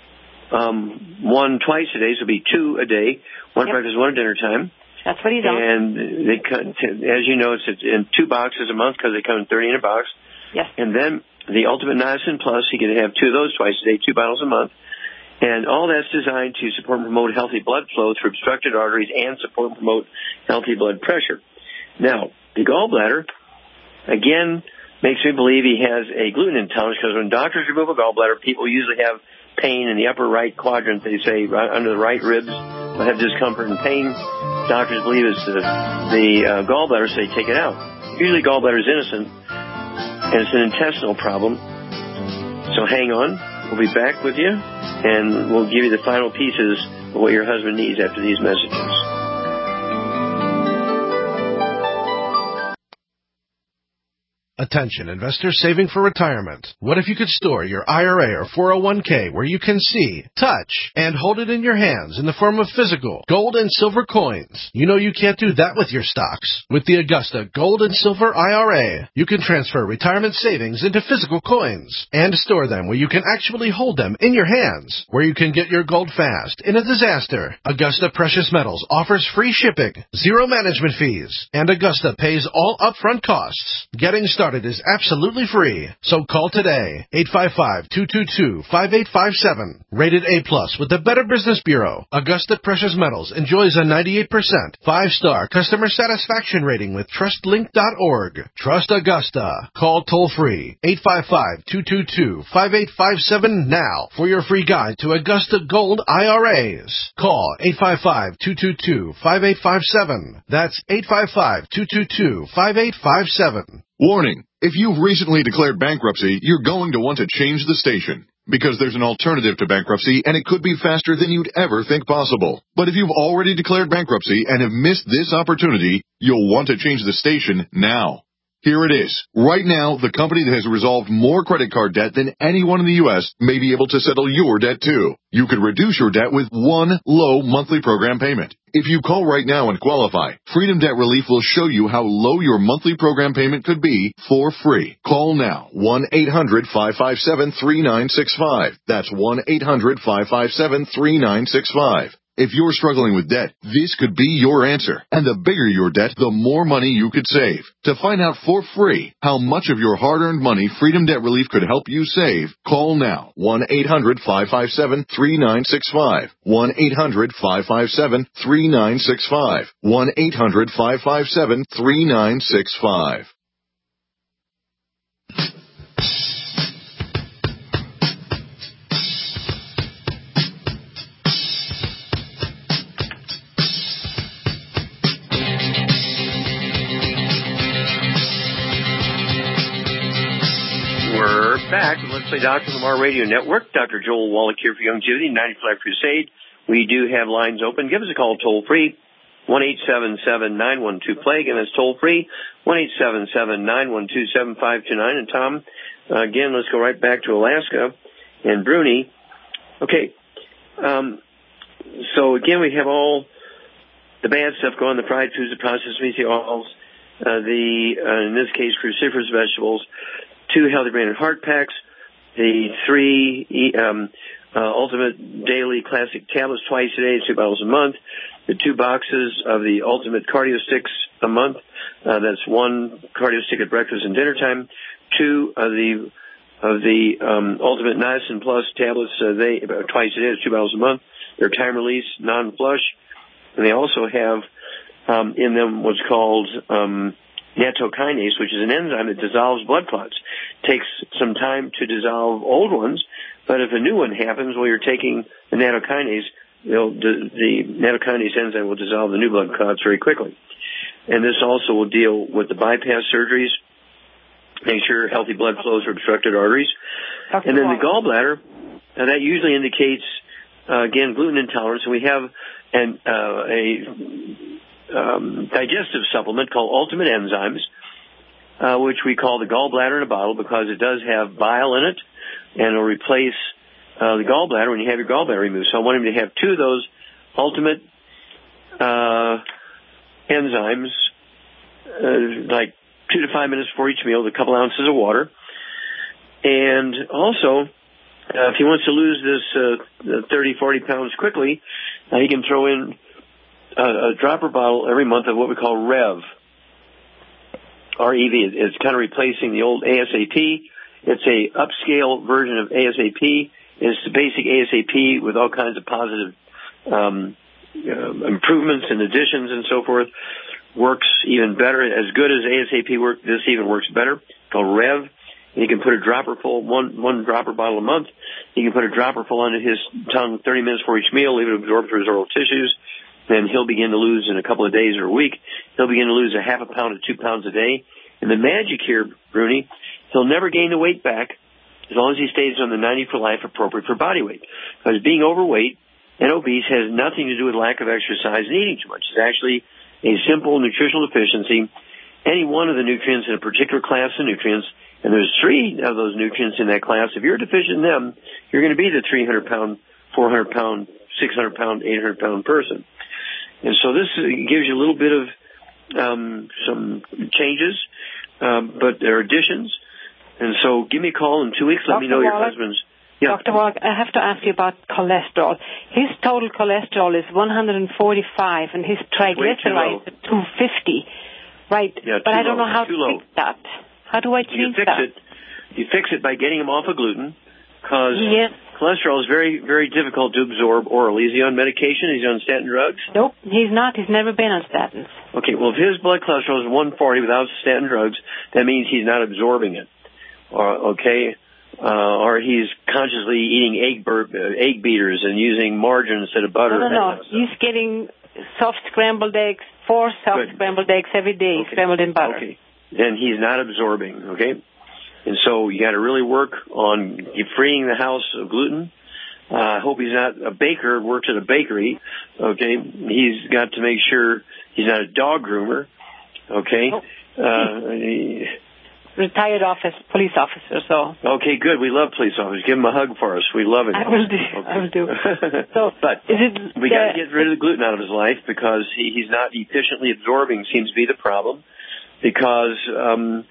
Speaker 2: um, one twice a day, so it'll be two a day, one
Speaker 14: yep.
Speaker 2: breakfast, one at dinner time.
Speaker 14: That's what he's on.
Speaker 2: And they, as you know, it's in two boxes a month because they come in thirty in a box.
Speaker 14: Yes.
Speaker 2: And then the Ultimate Niacin Plus, you can have two of those twice a day, two bottles a month. And all that's designed to support and promote healthy blood flow through obstructed arteries and support and promote healthy blood pressure. Now, the gallbladder, again, makes me believe he has a gluten intolerance because when doctors remove a gallbladder, people usually have pain in the upper right quadrant, they say, right under the right ribs. They'll have discomfort and pain. Doctors believe it's the, the uh, gallbladder, so they take it out. Usually gallbladder is innocent, and it's an intestinal problem. So hang on. We'll be back with you, and we'll give you the final pieces of what your husband needs after these messages.
Speaker 15: Attention, investors saving for retirement. What if you could store your I R A or four oh one k where you can see, touch, and hold it in your hands in the form of physical gold and silver coins? You know you can't do that with your stocks. With the Augusta Gold and Silver I R A, you can transfer retirement savings into physical coins and store them where you can actually hold them in your hands, where you can get your gold fast in a disaster. Augusta Precious Metals offers free shipping, zero management fees, and Augusta pays all upfront costs. Getting started is absolutely free, so call today, eight five five, two two two, five eight five seven. Rated A plus with the Better Business Bureau, Augusta Precious Metals enjoys a ninety-eight percent five-star customer satisfaction rating with trust link dot org. Trust Augusta. Call toll-free, eight five five, two two two, five eight five seven now for your free guide to Augusta Gold I R As. Call eight five five, two two two, five eight five seven. That's eight five five, two two two, five eight five seven.
Speaker 16: Warning, if you've recently declared bankruptcy, you're going to want to change the station. Because there's an alternative to bankruptcy, and it could be faster than you'd ever think possible. But if you've already declared bankruptcy and have missed this opportunity, you'll want to change the station now. Here it is. Right now, the company that has resolved more credit card debt than anyone in the U S may be able to settle your debt too. You could reduce your debt with one low monthly program payment. If you call right now and qualify, Freedom Debt Relief will show you how low your monthly program payment could be for free. Call now, one eight hundred, five five seven, three nine six five. That's one eight hundred, five five seven, three nine six five. If you're struggling with debt, this could be your answer. And the bigger your debt, the more money you could save. To find out for free how much of your hard-earned money Freedom Debt Relief could help you save, call now, one eight hundred, five five seven, three nine six five. one eight hundred, five five seven, three nine six five. one eight hundred, five five seven, three nine six five.
Speaker 2: Back with Let's Play Doctor from our radio network. Doctor Joel Wallach here for Youngevity, ninety-five Crusade. We do have lines open. Give us a call toll free, one eight seven seven, nine one two, play. Again, that's toll free, one eight seven seven, nine one two, seven five two nine. And Tom, uh, again, let's go right back to Alaska and Bruni. Okay, um, so again, we have all the bad stuff going, the fried foods, the processed meats, the oils, uh, the, uh, in this case, cruciferous vegetables, two healthy brain and heart packs, the three um, uh, Ultimate Daily Classic tablets twice a day, two bottles a month, the two boxes of the Ultimate Cardio Sticks a month. Uh, that's one cardio stick at breakfast and dinner time. Two of the of the um, Ultimate Niacin Plus tablets uh, they uh, twice a day, two bottles a month. They're time release, non-flush, and they also have um, in them what's called um, nattokinase, which is an enzyme that dissolves blood clots. Takes some time to dissolve old ones, but if a new one happens while you're taking the nattokinase, They'll, the, the nattokinase enzyme will dissolve the new blood clots very quickly. And this also will deal with the bypass surgeries, make sure healthy blood flows through obstructed arteries. Doctor And then Wong. The gallbladder, now that usually indicates, uh, again, gluten intolerance. And we have an, uh, a um, digestive supplement called Ultimate Enzymes, uh, which we call the gallbladder in a bottle because it does have bile in it, and it'll replace Uh, the gallbladder when you have your gallbladder removed. So I want him to have two of those Ultimate uh, enzymes, uh, like two to five minutes before each meal, with a couple ounces of water. And also, uh, if he wants to lose this uh, thirty, forty pounds quickly, uh, he can throw in a, a dropper bottle every month of what we call Rev, R E V. It's kind of replacing the old A S A P. It's a upscale version of A S A P. It's the basic A S A P with all kinds of positive um, uh, improvements and additions and so forth. Works even better. As good as A S A P works, this even works better. It's called Rev. You can put a dropper full, one one dropper bottle a month. You can put a dropper full under his tongue thirty minutes for each meal, leave it absorb through his oral tissues. Then he'll begin to lose in a couple of days or a week. He'll begin to lose a half a pound to two pounds a day. And the magic here, Bruni, he'll never gain the weight back as long as he stays on the ninety for life appropriate for body weight. Because being overweight and obese has nothing to do with lack of exercise and eating too much. It's actually a simple nutritional deficiency. Any one of the nutrients in a particular class of nutrients, and there's three of those nutrients in that class, if you're deficient in them, you're going to be the three hundred pound, four hundred pound, six hundred pound, eight hundred pound person. And so this gives you a little bit of um, some changes, um, but there are additions. And so give me a call in two weeks. Let
Speaker 14: Doctor
Speaker 2: me know your
Speaker 14: Wallach,
Speaker 2: husband's. Yeah.
Speaker 14: Doctor Wallach, I have to ask you about cholesterol. His total cholesterol is one hundred forty-five, and his triglycerides are two fifty. Right,
Speaker 2: yeah,
Speaker 14: but I don't
Speaker 2: low.
Speaker 14: know how
Speaker 2: too
Speaker 14: to
Speaker 2: low.
Speaker 14: fix that. How do I change
Speaker 2: you fix
Speaker 14: that?
Speaker 2: It, you fix it by getting him off of gluten, because
Speaker 14: yes.
Speaker 2: cholesterol is very, very difficult to absorb orally. Is he on medication? Is he on statin drugs?
Speaker 14: Nope, he's not. He's never been on statins.
Speaker 2: Okay, well, if his blood cholesterol is one forty without statin drugs, that means he's not absorbing it. Or, okay, uh, or he's consciously eating egg bur- uh, egg beaters and using margarine instead of butter.
Speaker 14: No, no, no. He's getting soft scrambled eggs, four soft Good. scrambled eggs every day,
Speaker 2: okay.
Speaker 14: scrambled in butter.
Speaker 2: Okay, then he's not absorbing, okay? And so you got to really work on freeing the house of gluten. Uh, I hope he's not a baker, works at a bakery, okay? He's got to make sure he's not a dog groomer, okay? Oh. Uh, he,
Speaker 14: Retired office, police officer, so.
Speaker 2: Okay, good. We love police officers. Give him a hug for us. We love it.
Speaker 14: I will do. Okay. I will do. So,
Speaker 2: but
Speaker 14: is it
Speaker 2: we got to get rid of the gluten out of his life because he, he's not efficiently absorbing seems to be the problem. Because um,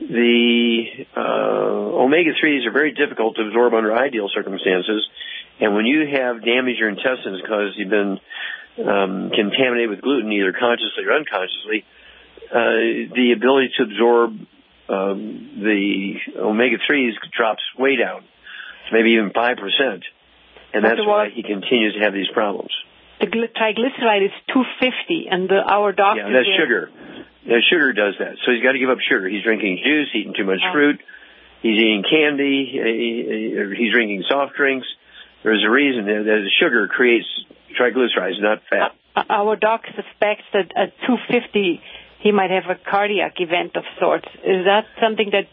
Speaker 2: the uh, omega threes are very difficult to absorb under ideal circumstances. And when you have damaged your intestines because you've been um, contaminated with gluten, either consciously or unconsciously, uh, the ability to absorb Um, the omega threes drops way down, maybe even five percent. And that's why he continues to have these problems.
Speaker 14: The gl- triglyceride is two fifty, and the, our doctor...
Speaker 2: Yeah, that's sugar. Yeah, sugar does that. So he's got to give up sugar. He's drinking juice, eating too much oh. fruit. He's eating candy. He, he's drinking soft drinks. There's a reason that the sugar creates triglycerides, not fat.
Speaker 14: Uh, our doc suspects that at two fifty... he might have a cardiac event of sorts. Is that something that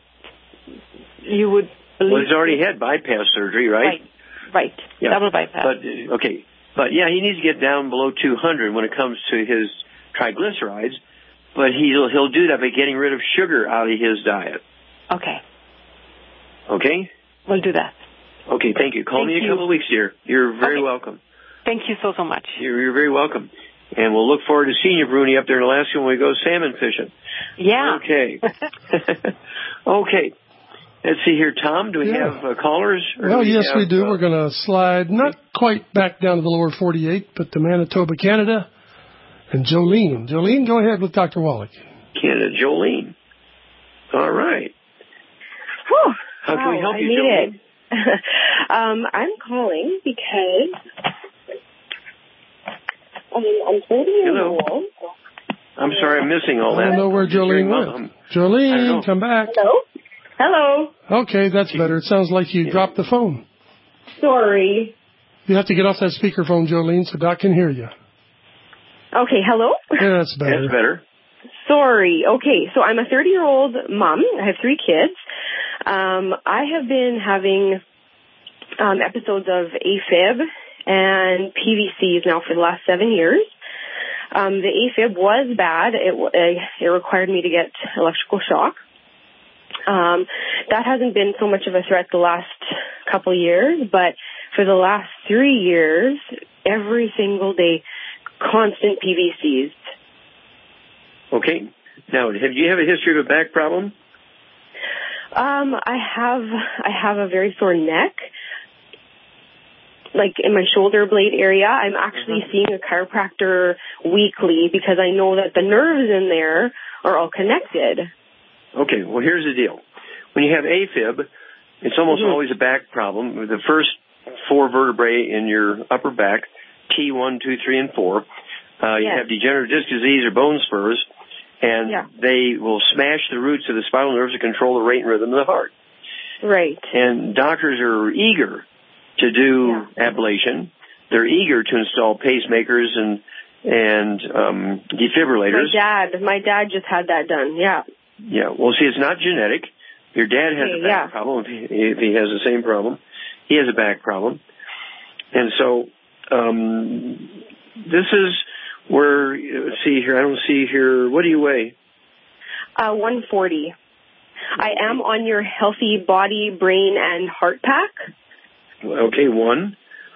Speaker 14: you would believe?
Speaker 2: Well, he's already had bypass surgery, right?
Speaker 14: Right, right. Yeah. Double bypass.
Speaker 2: But, okay. But, yeah, he needs to get down below two hundred when it comes to his triglycerides, but he'll he'll do that by getting rid of sugar out of his diet.
Speaker 14: Okay.
Speaker 2: Okay?
Speaker 14: We'll do that.
Speaker 2: Okay, thank you. Call
Speaker 14: thank
Speaker 2: me in
Speaker 14: you.
Speaker 2: a couple of weeks, dear. You're very
Speaker 14: okay.
Speaker 2: welcome.
Speaker 14: Thank you so, so much.
Speaker 2: You're, you're very welcome. And we'll look forward to seeing you, Bruni, up there in Alaska when we go salmon fishing.
Speaker 14: Yeah.
Speaker 2: Okay. Okay. Let's see here, Tom. Do we
Speaker 7: yeah.
Speaker 2: have uh, callers?
Speaker 7: Well,
Speaker 2: do we
Speaker 7: yes,
Speaker 2: have,
Speaker 7: we do.
Speaker 2: Uh,
Speaker 7: We're going to slide not quite back down to the lower forty-eight, but to Manitoba, Canada. And Jolene. Jolene, go ahead with Doctor Wallach.
Speaker 2: Canada, Jolene. All right.
Speaker 17: Whew.
Speaker 2: How
Speaker 17: wow,
Speaker 2: can we help
Speaker 17: I
Speaker 2: you,
Speaker 17: made
Speaker 2: Jolene?
Speaker 17: it. um, I'm calling because um, I'm thirty years
Speaker 2: Hello.
Speaker 17: old.
Speaker 2: I'm sorry, I'm missing all that.
Speaker 7: I don't know where Jolene went.
Speaker 2: Um,
Speaker 7: Jolene, come back.
Speaker 17: Hello? Hello?
Speaker 7: Okay, that's better. It sounds like you yeah. dropped the phone.
Speaker 17: Sorry.
Speaker 7: You have to get off that speakerphone, Jolene, so Doc can hear you.
Speaker 17: Okay, hello?
Speaker 7: Yeah, that's better.
Speaker 2: That's better.
Speaker 17: Sorry. Okay, so I'm a thirty-year-old mom. I have three kids. Um, I have been having um, episodes of AFib and P V Cs now for the last seven years. Um, the AFib was bad. It, it required me to get electrical shock. Um, that hasn't been so much of a threat the last couple years, but for the last three years, every single day, constant P V Cs.
Speaker 2: Okay. Now, have you have a history of a back problem?
Speaker 17: Um, I have I have a very sore neck, like in my shoulder blade area. I'm actually mm-hmm. seeing a chiropractor weekly because I know that the nerves in there are all connected.
Speaker 2: Okay, well, here's the deal. When you have AFib, it's almost
Speaker 17: mm-hmm.
Speaker 2: always a back problem. The first four vertebrae in your upper back, T one, two, three, and four, uh, you
Speaker 17: yes.
Speaker 2: have degenerative disc disease or bone spurs, and
Speaker 17: yeah.
Speaker 2: they will smash the roots of the spinal nerves to control the rate and rhythm of the heart.
Speaker 17: Right.
Speaker 2: And doctors are eager to do yeah. ablation. They're eager to install pacemakers and and um, defibrillators.
Speaker 17: My dad, my dad just had that done. Yeah.
Speaker 2: Yeah. Well, see, it's not genetic. Your dad has
Speaker 17: okay,
Speaker 2: a back
Speaker 17: yeah.
Speaker 2: problem. If he, if he has the same problem, he has a back problem. And so um, this is where, let's see here, I don't see here, what do you weigh?
Speaker 17: Uh, one forty. I am on your healthy body, brain, and heart pack.
Speaker 2: Okay, one?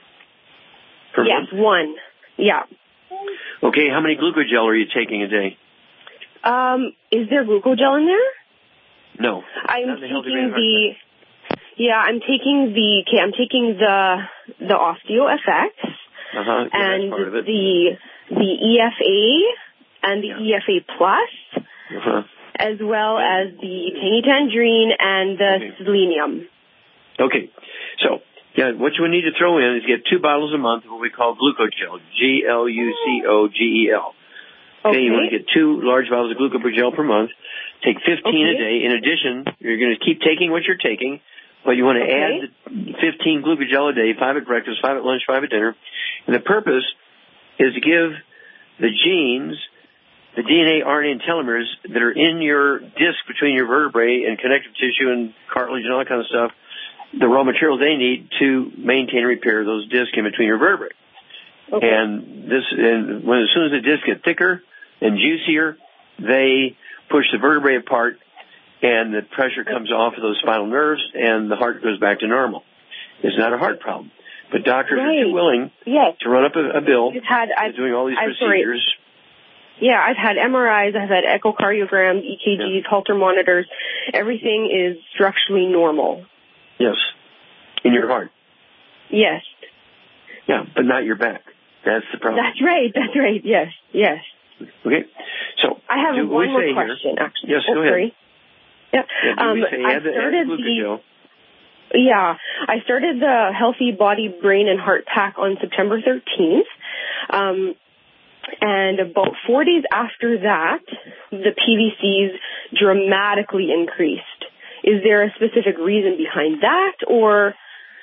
Speaker 2: Per
Speaker 17: yes,
Speaker 2: month?
Speaker 17: one. Yeah.
Speaker 2: Okay, how many glucogel are you taking a day?
Speaker 17: Um, is there glucogel in there?
Speaker 2: No.
Speaker 17: I'm taking the, yeah, I'm taking the, okay, I'm taking the, the OsteoFX
Speaker 2: uh-huh. yeah,
Speaker 17: and
Speaker 2: part of it.
Speaker 17: the, the E F A and the yeah. E F A Plus,
Speaker 2: uh-huh.
Speaker 17: as well as the Tangy Tangerine and the
Speaker 2: okay.
Speaker 17: Selenium.
Speaker 2: Okay. So, yeah, what you would need to throw in is get two bottles a month of what we call glucogel, G L U C O G E L. Okay,
Speaker 17: okay.
Speaker 2: You want to get two large bottles of glucogel per month. Take fifteen
Speaker 17: okay.
Speaker 2: a day. In addition, you're going to keep taking what you're taking, but you want to
Speaker 17: okay.
Speaker 2: add the fifteen glucogel a day, five at breakfast, five at lunch, five at dinner. And the purpose is to give the genes, the D N A, R N A, and telomeres that are in your disc between your vertebrae and connective tissue and cartilage and all that kind of stuff, the raw materials they need to maintain and repair those discs in between your vertebrae.
Speaker 17: Okay.
Speaker 2: And this, and when as soon as the discs get thicker and juicier, they push the vertebrae apart, and the pressure comes off of those spinal nerves, and the heart goes back to normal. It's not a heart problem, but doctors
Speaker 17: right.
Speaker 2: are too willing
Speaker 17: yes.
Speaker 2: to run up a, a bill
Speaker 17: had, I've,
Speaker 2: doing all these
Speaker 17: I've,
Speaker 2: procedures.
Speaker 17: Sorry. Yeah, I've had M R Is, I've had echocardiograms, E K Gs, yeah. Holter monitors. Everything is structurally normal.
Speaker 2: Yes, in your heart.
Speaker 17: Yes.
Speaker 2: Yeah, but not your back. That's the problem.
Speaker 17: That's right. That's right. Yes. Yes.
Speaker 2: Okay. So
Speaker 17: I have
Speaker 2: do
Speaker 17: one more
Speaker 2: here,
Speaker 17: question. Actually,
Speaker 2: yes,
Speaker 17: oh,
Speaker 2: go ahead.
Speaker 17: Sorry. Yeah.
Speaker 2: yeah
Speaker 17: um,
Speaker 2: say,
Speaker 17: I
Speaker 2: add the,
Speaker 17: started
Speaker 2: add the glucogel.
Speaker 17: the. Yeah, I started the Healthy Body, Brain, and Heart Pack on September thirteenth. Um, and about four days after that, the P V Cs dramatically increased. Is there a specific reason behind that, or?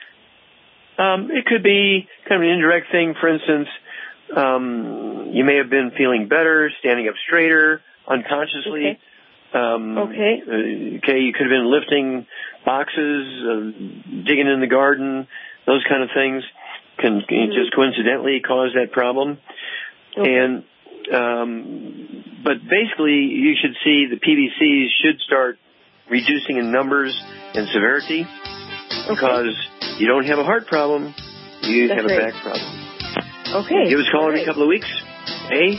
Speaker 2: Um, it could be kind of an indirect thing. For instance, um, you may have been feeling better, standing up straighter, unconsciously.
Speaker 17: Okay.
Speaker 2: Um,
Speaker 17: okay.
Speaker 2: Uh, okay, you could have been lifting boxes, uh, digging in the garden, those kind of things can, can mm-hmm. just coincidentally cause that problem.
Speaker 17: Okay.
Speaker 2: And um, but basically you should see the P V Cs should start reducing in numbers and severity because you don't have a heart problem, you
Speaker 17: That's
Speaker 2: have a
Speaker 17: right.
Speaker 2: back problem.
Speaker 17: Okay.
Speaker 2: Give us a call every
Speaker 17: Right.
Speaker 2: couple of weeks, eh?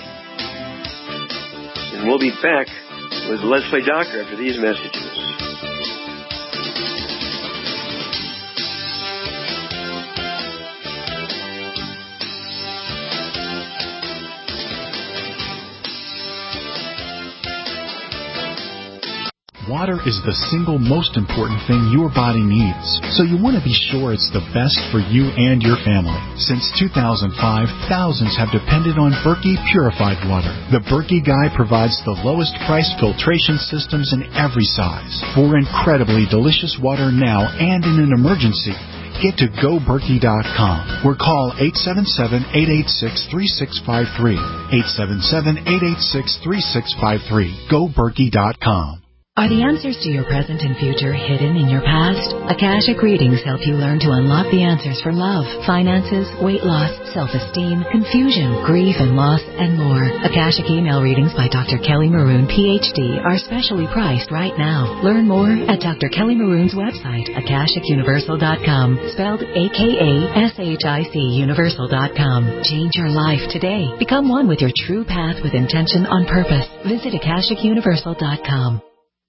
Speaker 2: And we'll be back with Let's Play Doctor after these messages.
Speaker 18: Water is the single most important thing your body needs, so you want to be sure it's the best for you and your family. Since two thousand five, thousands have depended on Berkey purified water. The Berkey Guy provides the lowest priced filtration systems in every size. For incredibly delicious water now and in an emergency, get to go berkey dot com or call eight seven seven, eight eight six, three six five three. eight seven seven, eight eight six, three six five three. go berkey dot com.
Speaker 19: Are the answers to your present and future hidden in your past? Akashic readings help you learn to unlock the answers for love, finances, weight loss, self-esteem, confusion, grief and loss, and more. Akashic email readings by Doctor Kelly Maroon, P H D, are specially priced right now. Learn more at Doctor Kelly Maroon's website, akashic universal dot com, spelled A K A S H I C universal dot com. Change your life today. Become one with your true path with intention on purpose. Visit akashic universal dot com.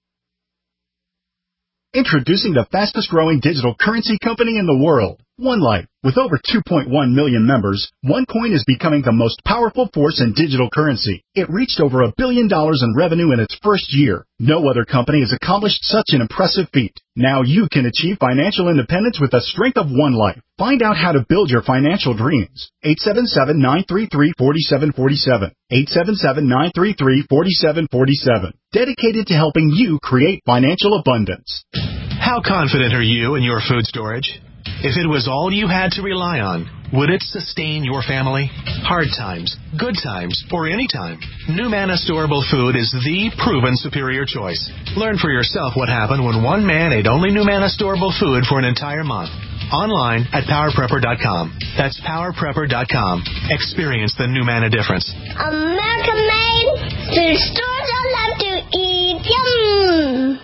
Speaker 20: Introducing the fastest growing digital currency company in the world, OneLife. With over two point one million members, OneCoin is becoming the most powerful force in digital currency. It reached over a billion dollars in revenue in its first year. No other company has accomplished such an impressive feat. Now you can achieve financial independence with the strength of OneLife. Find out how to build your financial dreams. eight seven seven, nine three three, four seven four seven. eight seven seven, nine three three, four seven four seven. Dedicated to helping you create financial abundance.
Speaker 21: How confident are you in your food storage? If it was all you had to rely on, would it sustain your family? Hard times, good times, or any time, NuManna Storable Food is the proven superior choice. Learn for yourself what happened when one man ate only NuManna Storable Food for an entire month. Online at power prepper dot com. That's power prepper dot com. Experience the NuManna difference.
Speaker 22: American made, food stores I love to eat. Yum!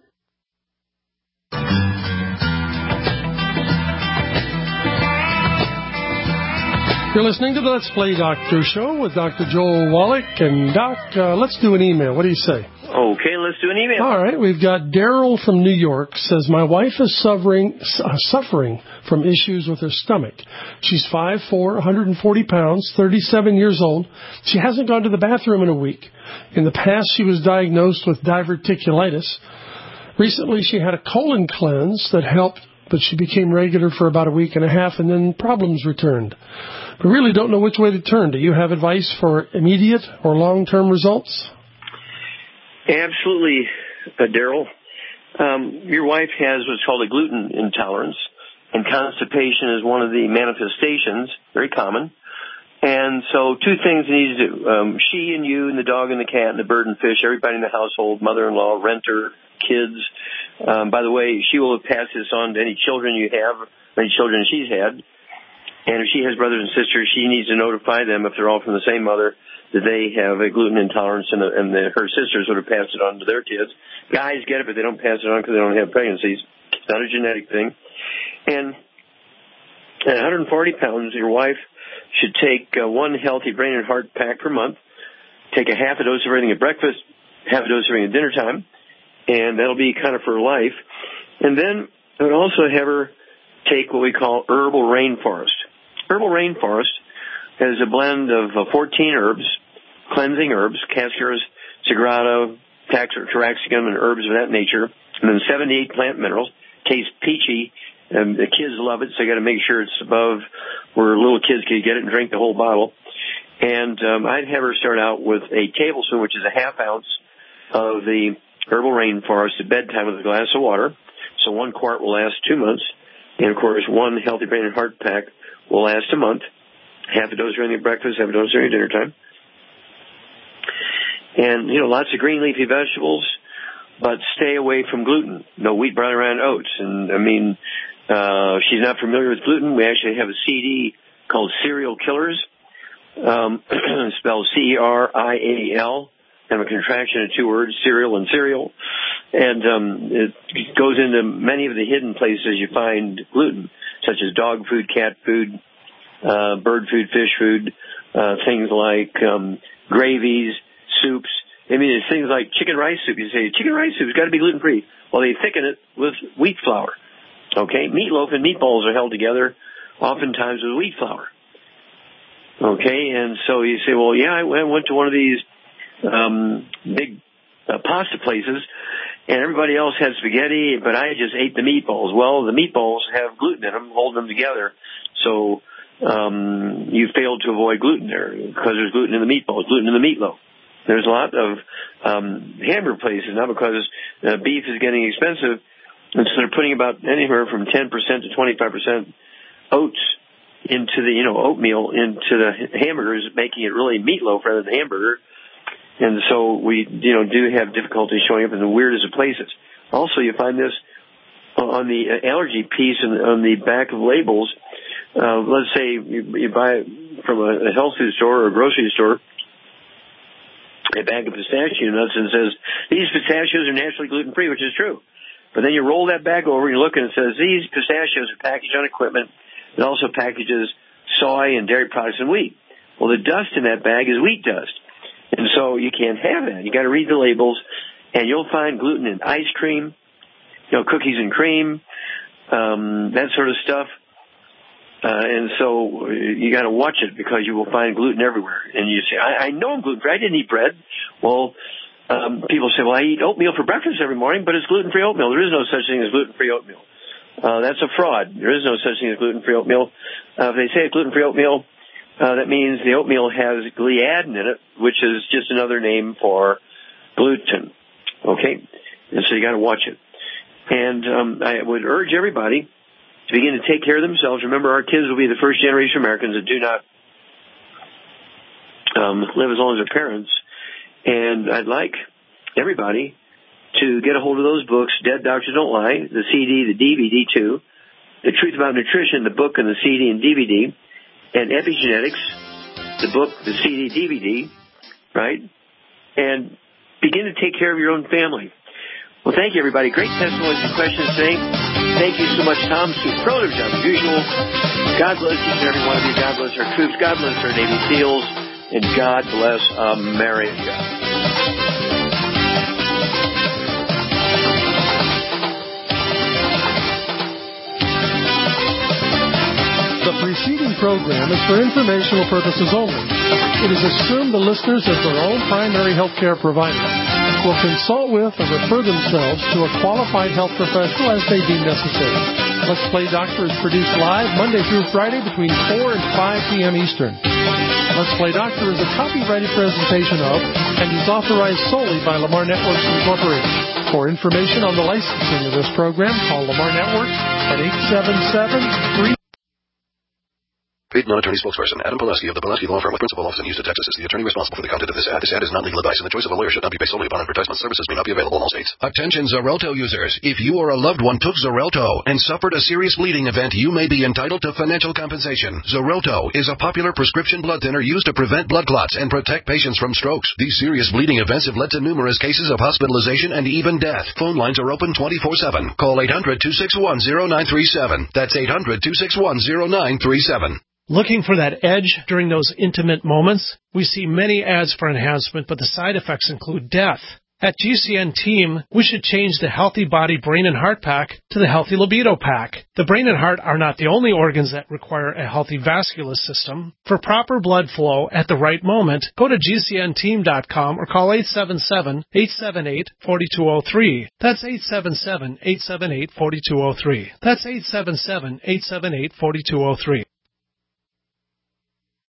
Speaker 7: You're listening to the Let's Play Doctor Show with Doctor Joel Wallach. And, Doc, uh, let's do an email. What do you say?
Speaker 2: Okay, let's do an email.
Speaker 7: All right, we've got Daryl from New York. Says, my wife is suffering, uh, suffering from issues with her stomach. She's five foot four, one hundred forty pounds, thirty-seven years old. She hasn't gone to the bathroom in a week. In the past, she was diagnosed with diverticulitis. Recently, she had a colon cleanse that helped, but she became regular for about a week and a half, and then problems returned. We really don't know which way to turn. Do you have advice for immediate or long-term results?
Speaker 2: Absolutely, uh, Daryl. Um, your wife has what's called a gluten intolerance, and constipation is one of the manifestations, very common. And so two things need to do. Um, she and you and the dog and the cat and the bird and fish, everybody in the household, mother-in-law, renter, kids. Um, by the way, she will pass this on to any children you have, any children she's had. And if she has brothers and sisters, she needs to notify them, if they're all from the same mother, that they have a gluten intolerance, and, and the, her sisters would have passed it on to their kids. Guys get it, but they don't pass it on because they don't have pregnancies. It's not a genetic thing. And at one hundred forty pounds, your wife should take uh, one healthy brain and heart pack per month, take a half a dose of everything at breakfast, half a dose of everything at dinner time, and that'll be kind of for life. And then I would also have her take what we call herbal rainforest. Herbal rainforest is a blend of uh, fourteen herbs, cleansing herbs, cascaras, sagrada, taraxacum, and herbs of that nature, and then seventy-eight plant minerals. Tastes peachy, and the kids love it, so you got to make sure it's above where little kids can get it and drink the whole bottle. And um, I'd have her start out with a tablespoon, which is a half ounce of the herbal rainforest at bedtime with a glass of water. So one quart will last two months. And, of course, one healthy brain and heart pack will last a month. Half a dose during the breakfast, half a dose during dinner time. And, you know, lots of green leafy vegetables, but stay away from gluten. No wheat, brown, and oats. And, I mean, uh, she's not familiar with gluten. We actually have a C D called Cereal Killers. um, spelled C E R I A L, kind of a contraction of two words, cereal and cereal. And um, it goes into many of the hidden places you find gluten, such as dog food, cat food, uh, bird food, fish food, uh, things like um, gravies, soups. I mean, it's things like chicken rice soup. You say, chicken rice soup has got to be gluten-free. Well, they thicken it with wheat flour. Okay? Meatloaf and meatballs are held together oftentimes with wheat flour. Okay? And so you say, well, yeah, I went to one of these um, big uh, pasta places, and everybody else had spaghetti, but I just ate the meatballs. Well, the meatballs have gluten in them, hold them together. So um, you failed to avoid gluten there because there's gluten in the meatballs, gluten in the meatloaf. There's a lot of um, hamburger places now because uh, beef is getting expensive, and so they're putting about anywhere from ten percent to twenty-five percent oats into the, you know, oatmeal into the hamburgers, making it really meatloaf rather than hamburger. And so we, you know, do have difficulty showing up in the weirdest of places. Also, you find this on the allergy piece and on the back of labels. Uh, let's say you, you buy from a health food store or a grocery store a bag of pistachio nuts and says, these pistachios are naturally gluten-free, which is true. But then you roll that bag over and you look and it says, these pistachios are packaged on equipment. It also packages soy and dairy products and wheat. Well, the dust in that bag is wheat dust. And so you can't have that. You got to read the labels, and you'll find gluten in ice cream, you know, cookies and cream, um, that sort of stuff. Uh, and so you got to watch it because you will find gluten everywhere. And you say, I, I know I'm gluten-free. I didn't eat bread. Well, um, people say, well, I eat oatmeal for breakfast every morning, but it's gluten-free oatmeal. There is no such thing as gluten-free oatmeal. Uh, that's a fraud. There is no such thing as gluten-free oatmeal. Uh, if they say it's gluten-free oatmeal, uh, that means the oatmeal has gliadin in it, which is just another name for gluten. Okay? And so you got to watch it. And um, I would urge everybody to begin to take care of themselves. Remember, our kids will be the first generation of Americans that do not um, live as long as their parents. And I'd like everybody to get a hold of those books, Dead Doctors Don't Lie, the C D, the D V D too, The Truth About Nutrition, the book and the C D and D V D, and Epigenetics, the book, the C D, D V D, right? And begin to take care of your own family. Well, thank you, everybody. Great testimonies and questions today. Thank you so much, Tom. Superlative job as usual. God bless each and every one of you. God bless our troops. God bless our Navy SEALs. And God bless America.
Speaker 7: The preceding program is for informational purposes only. It is assumed the listeners, as their own primary health care provider, will consult with or refer themselves to a qualified health professional as they deem necessary. Let's Play Doctor is produced live Monday through Friday between four and five p.m. Eastern. Let's Play Doctor is a copyrighted presentation of and is authorized solely by Lamar Networks Incorporated. For information on the licensing of this program, call Lamar Networks at eight seven seven, three
Speaker 13: Paid non-attorney spokesperson Adam Pulaski of the Pulaski Law Firm with principal office in Houston, Texas, is the attorney responsible for the content of this ad. This ad is not legal advice, and the choice of a lawyer should not be based solely upon advertisement. Services may not be available in all states. Attention Xarelto users. If you or a loved one took Xarelto and suffered a serious bleeding event, you may be entitled to financial compensation. Xarelto is a popular prescription blood thinner used to prevent blood clots and protect patients from strokes. These serious bleeding events have led to numerous cases of hospitalization and even death. Phone lines are open twenty-four seven. Call eight hundred, two six one, zero nine three seven. That's eight hundred, two six one, zero nine three seven.
Speaker 3: Looking for that edge during those intimate moments? We see many ads for enhancement, but the side effects include death. At G C N Team, we should change the Healthy Body, Brain, and Heart Pack to the Healthy Libido Pack. The brain and heart are not the only organs that require a healthy vascular system. For proper blood flow at the right moment, go to G C N team dot com or call eight seven seven, eight seven eight, four two zero three. That's eight seven seven, eight seven eight, four two zero three. That's eight seven seven, eight seven eight, four two zero three.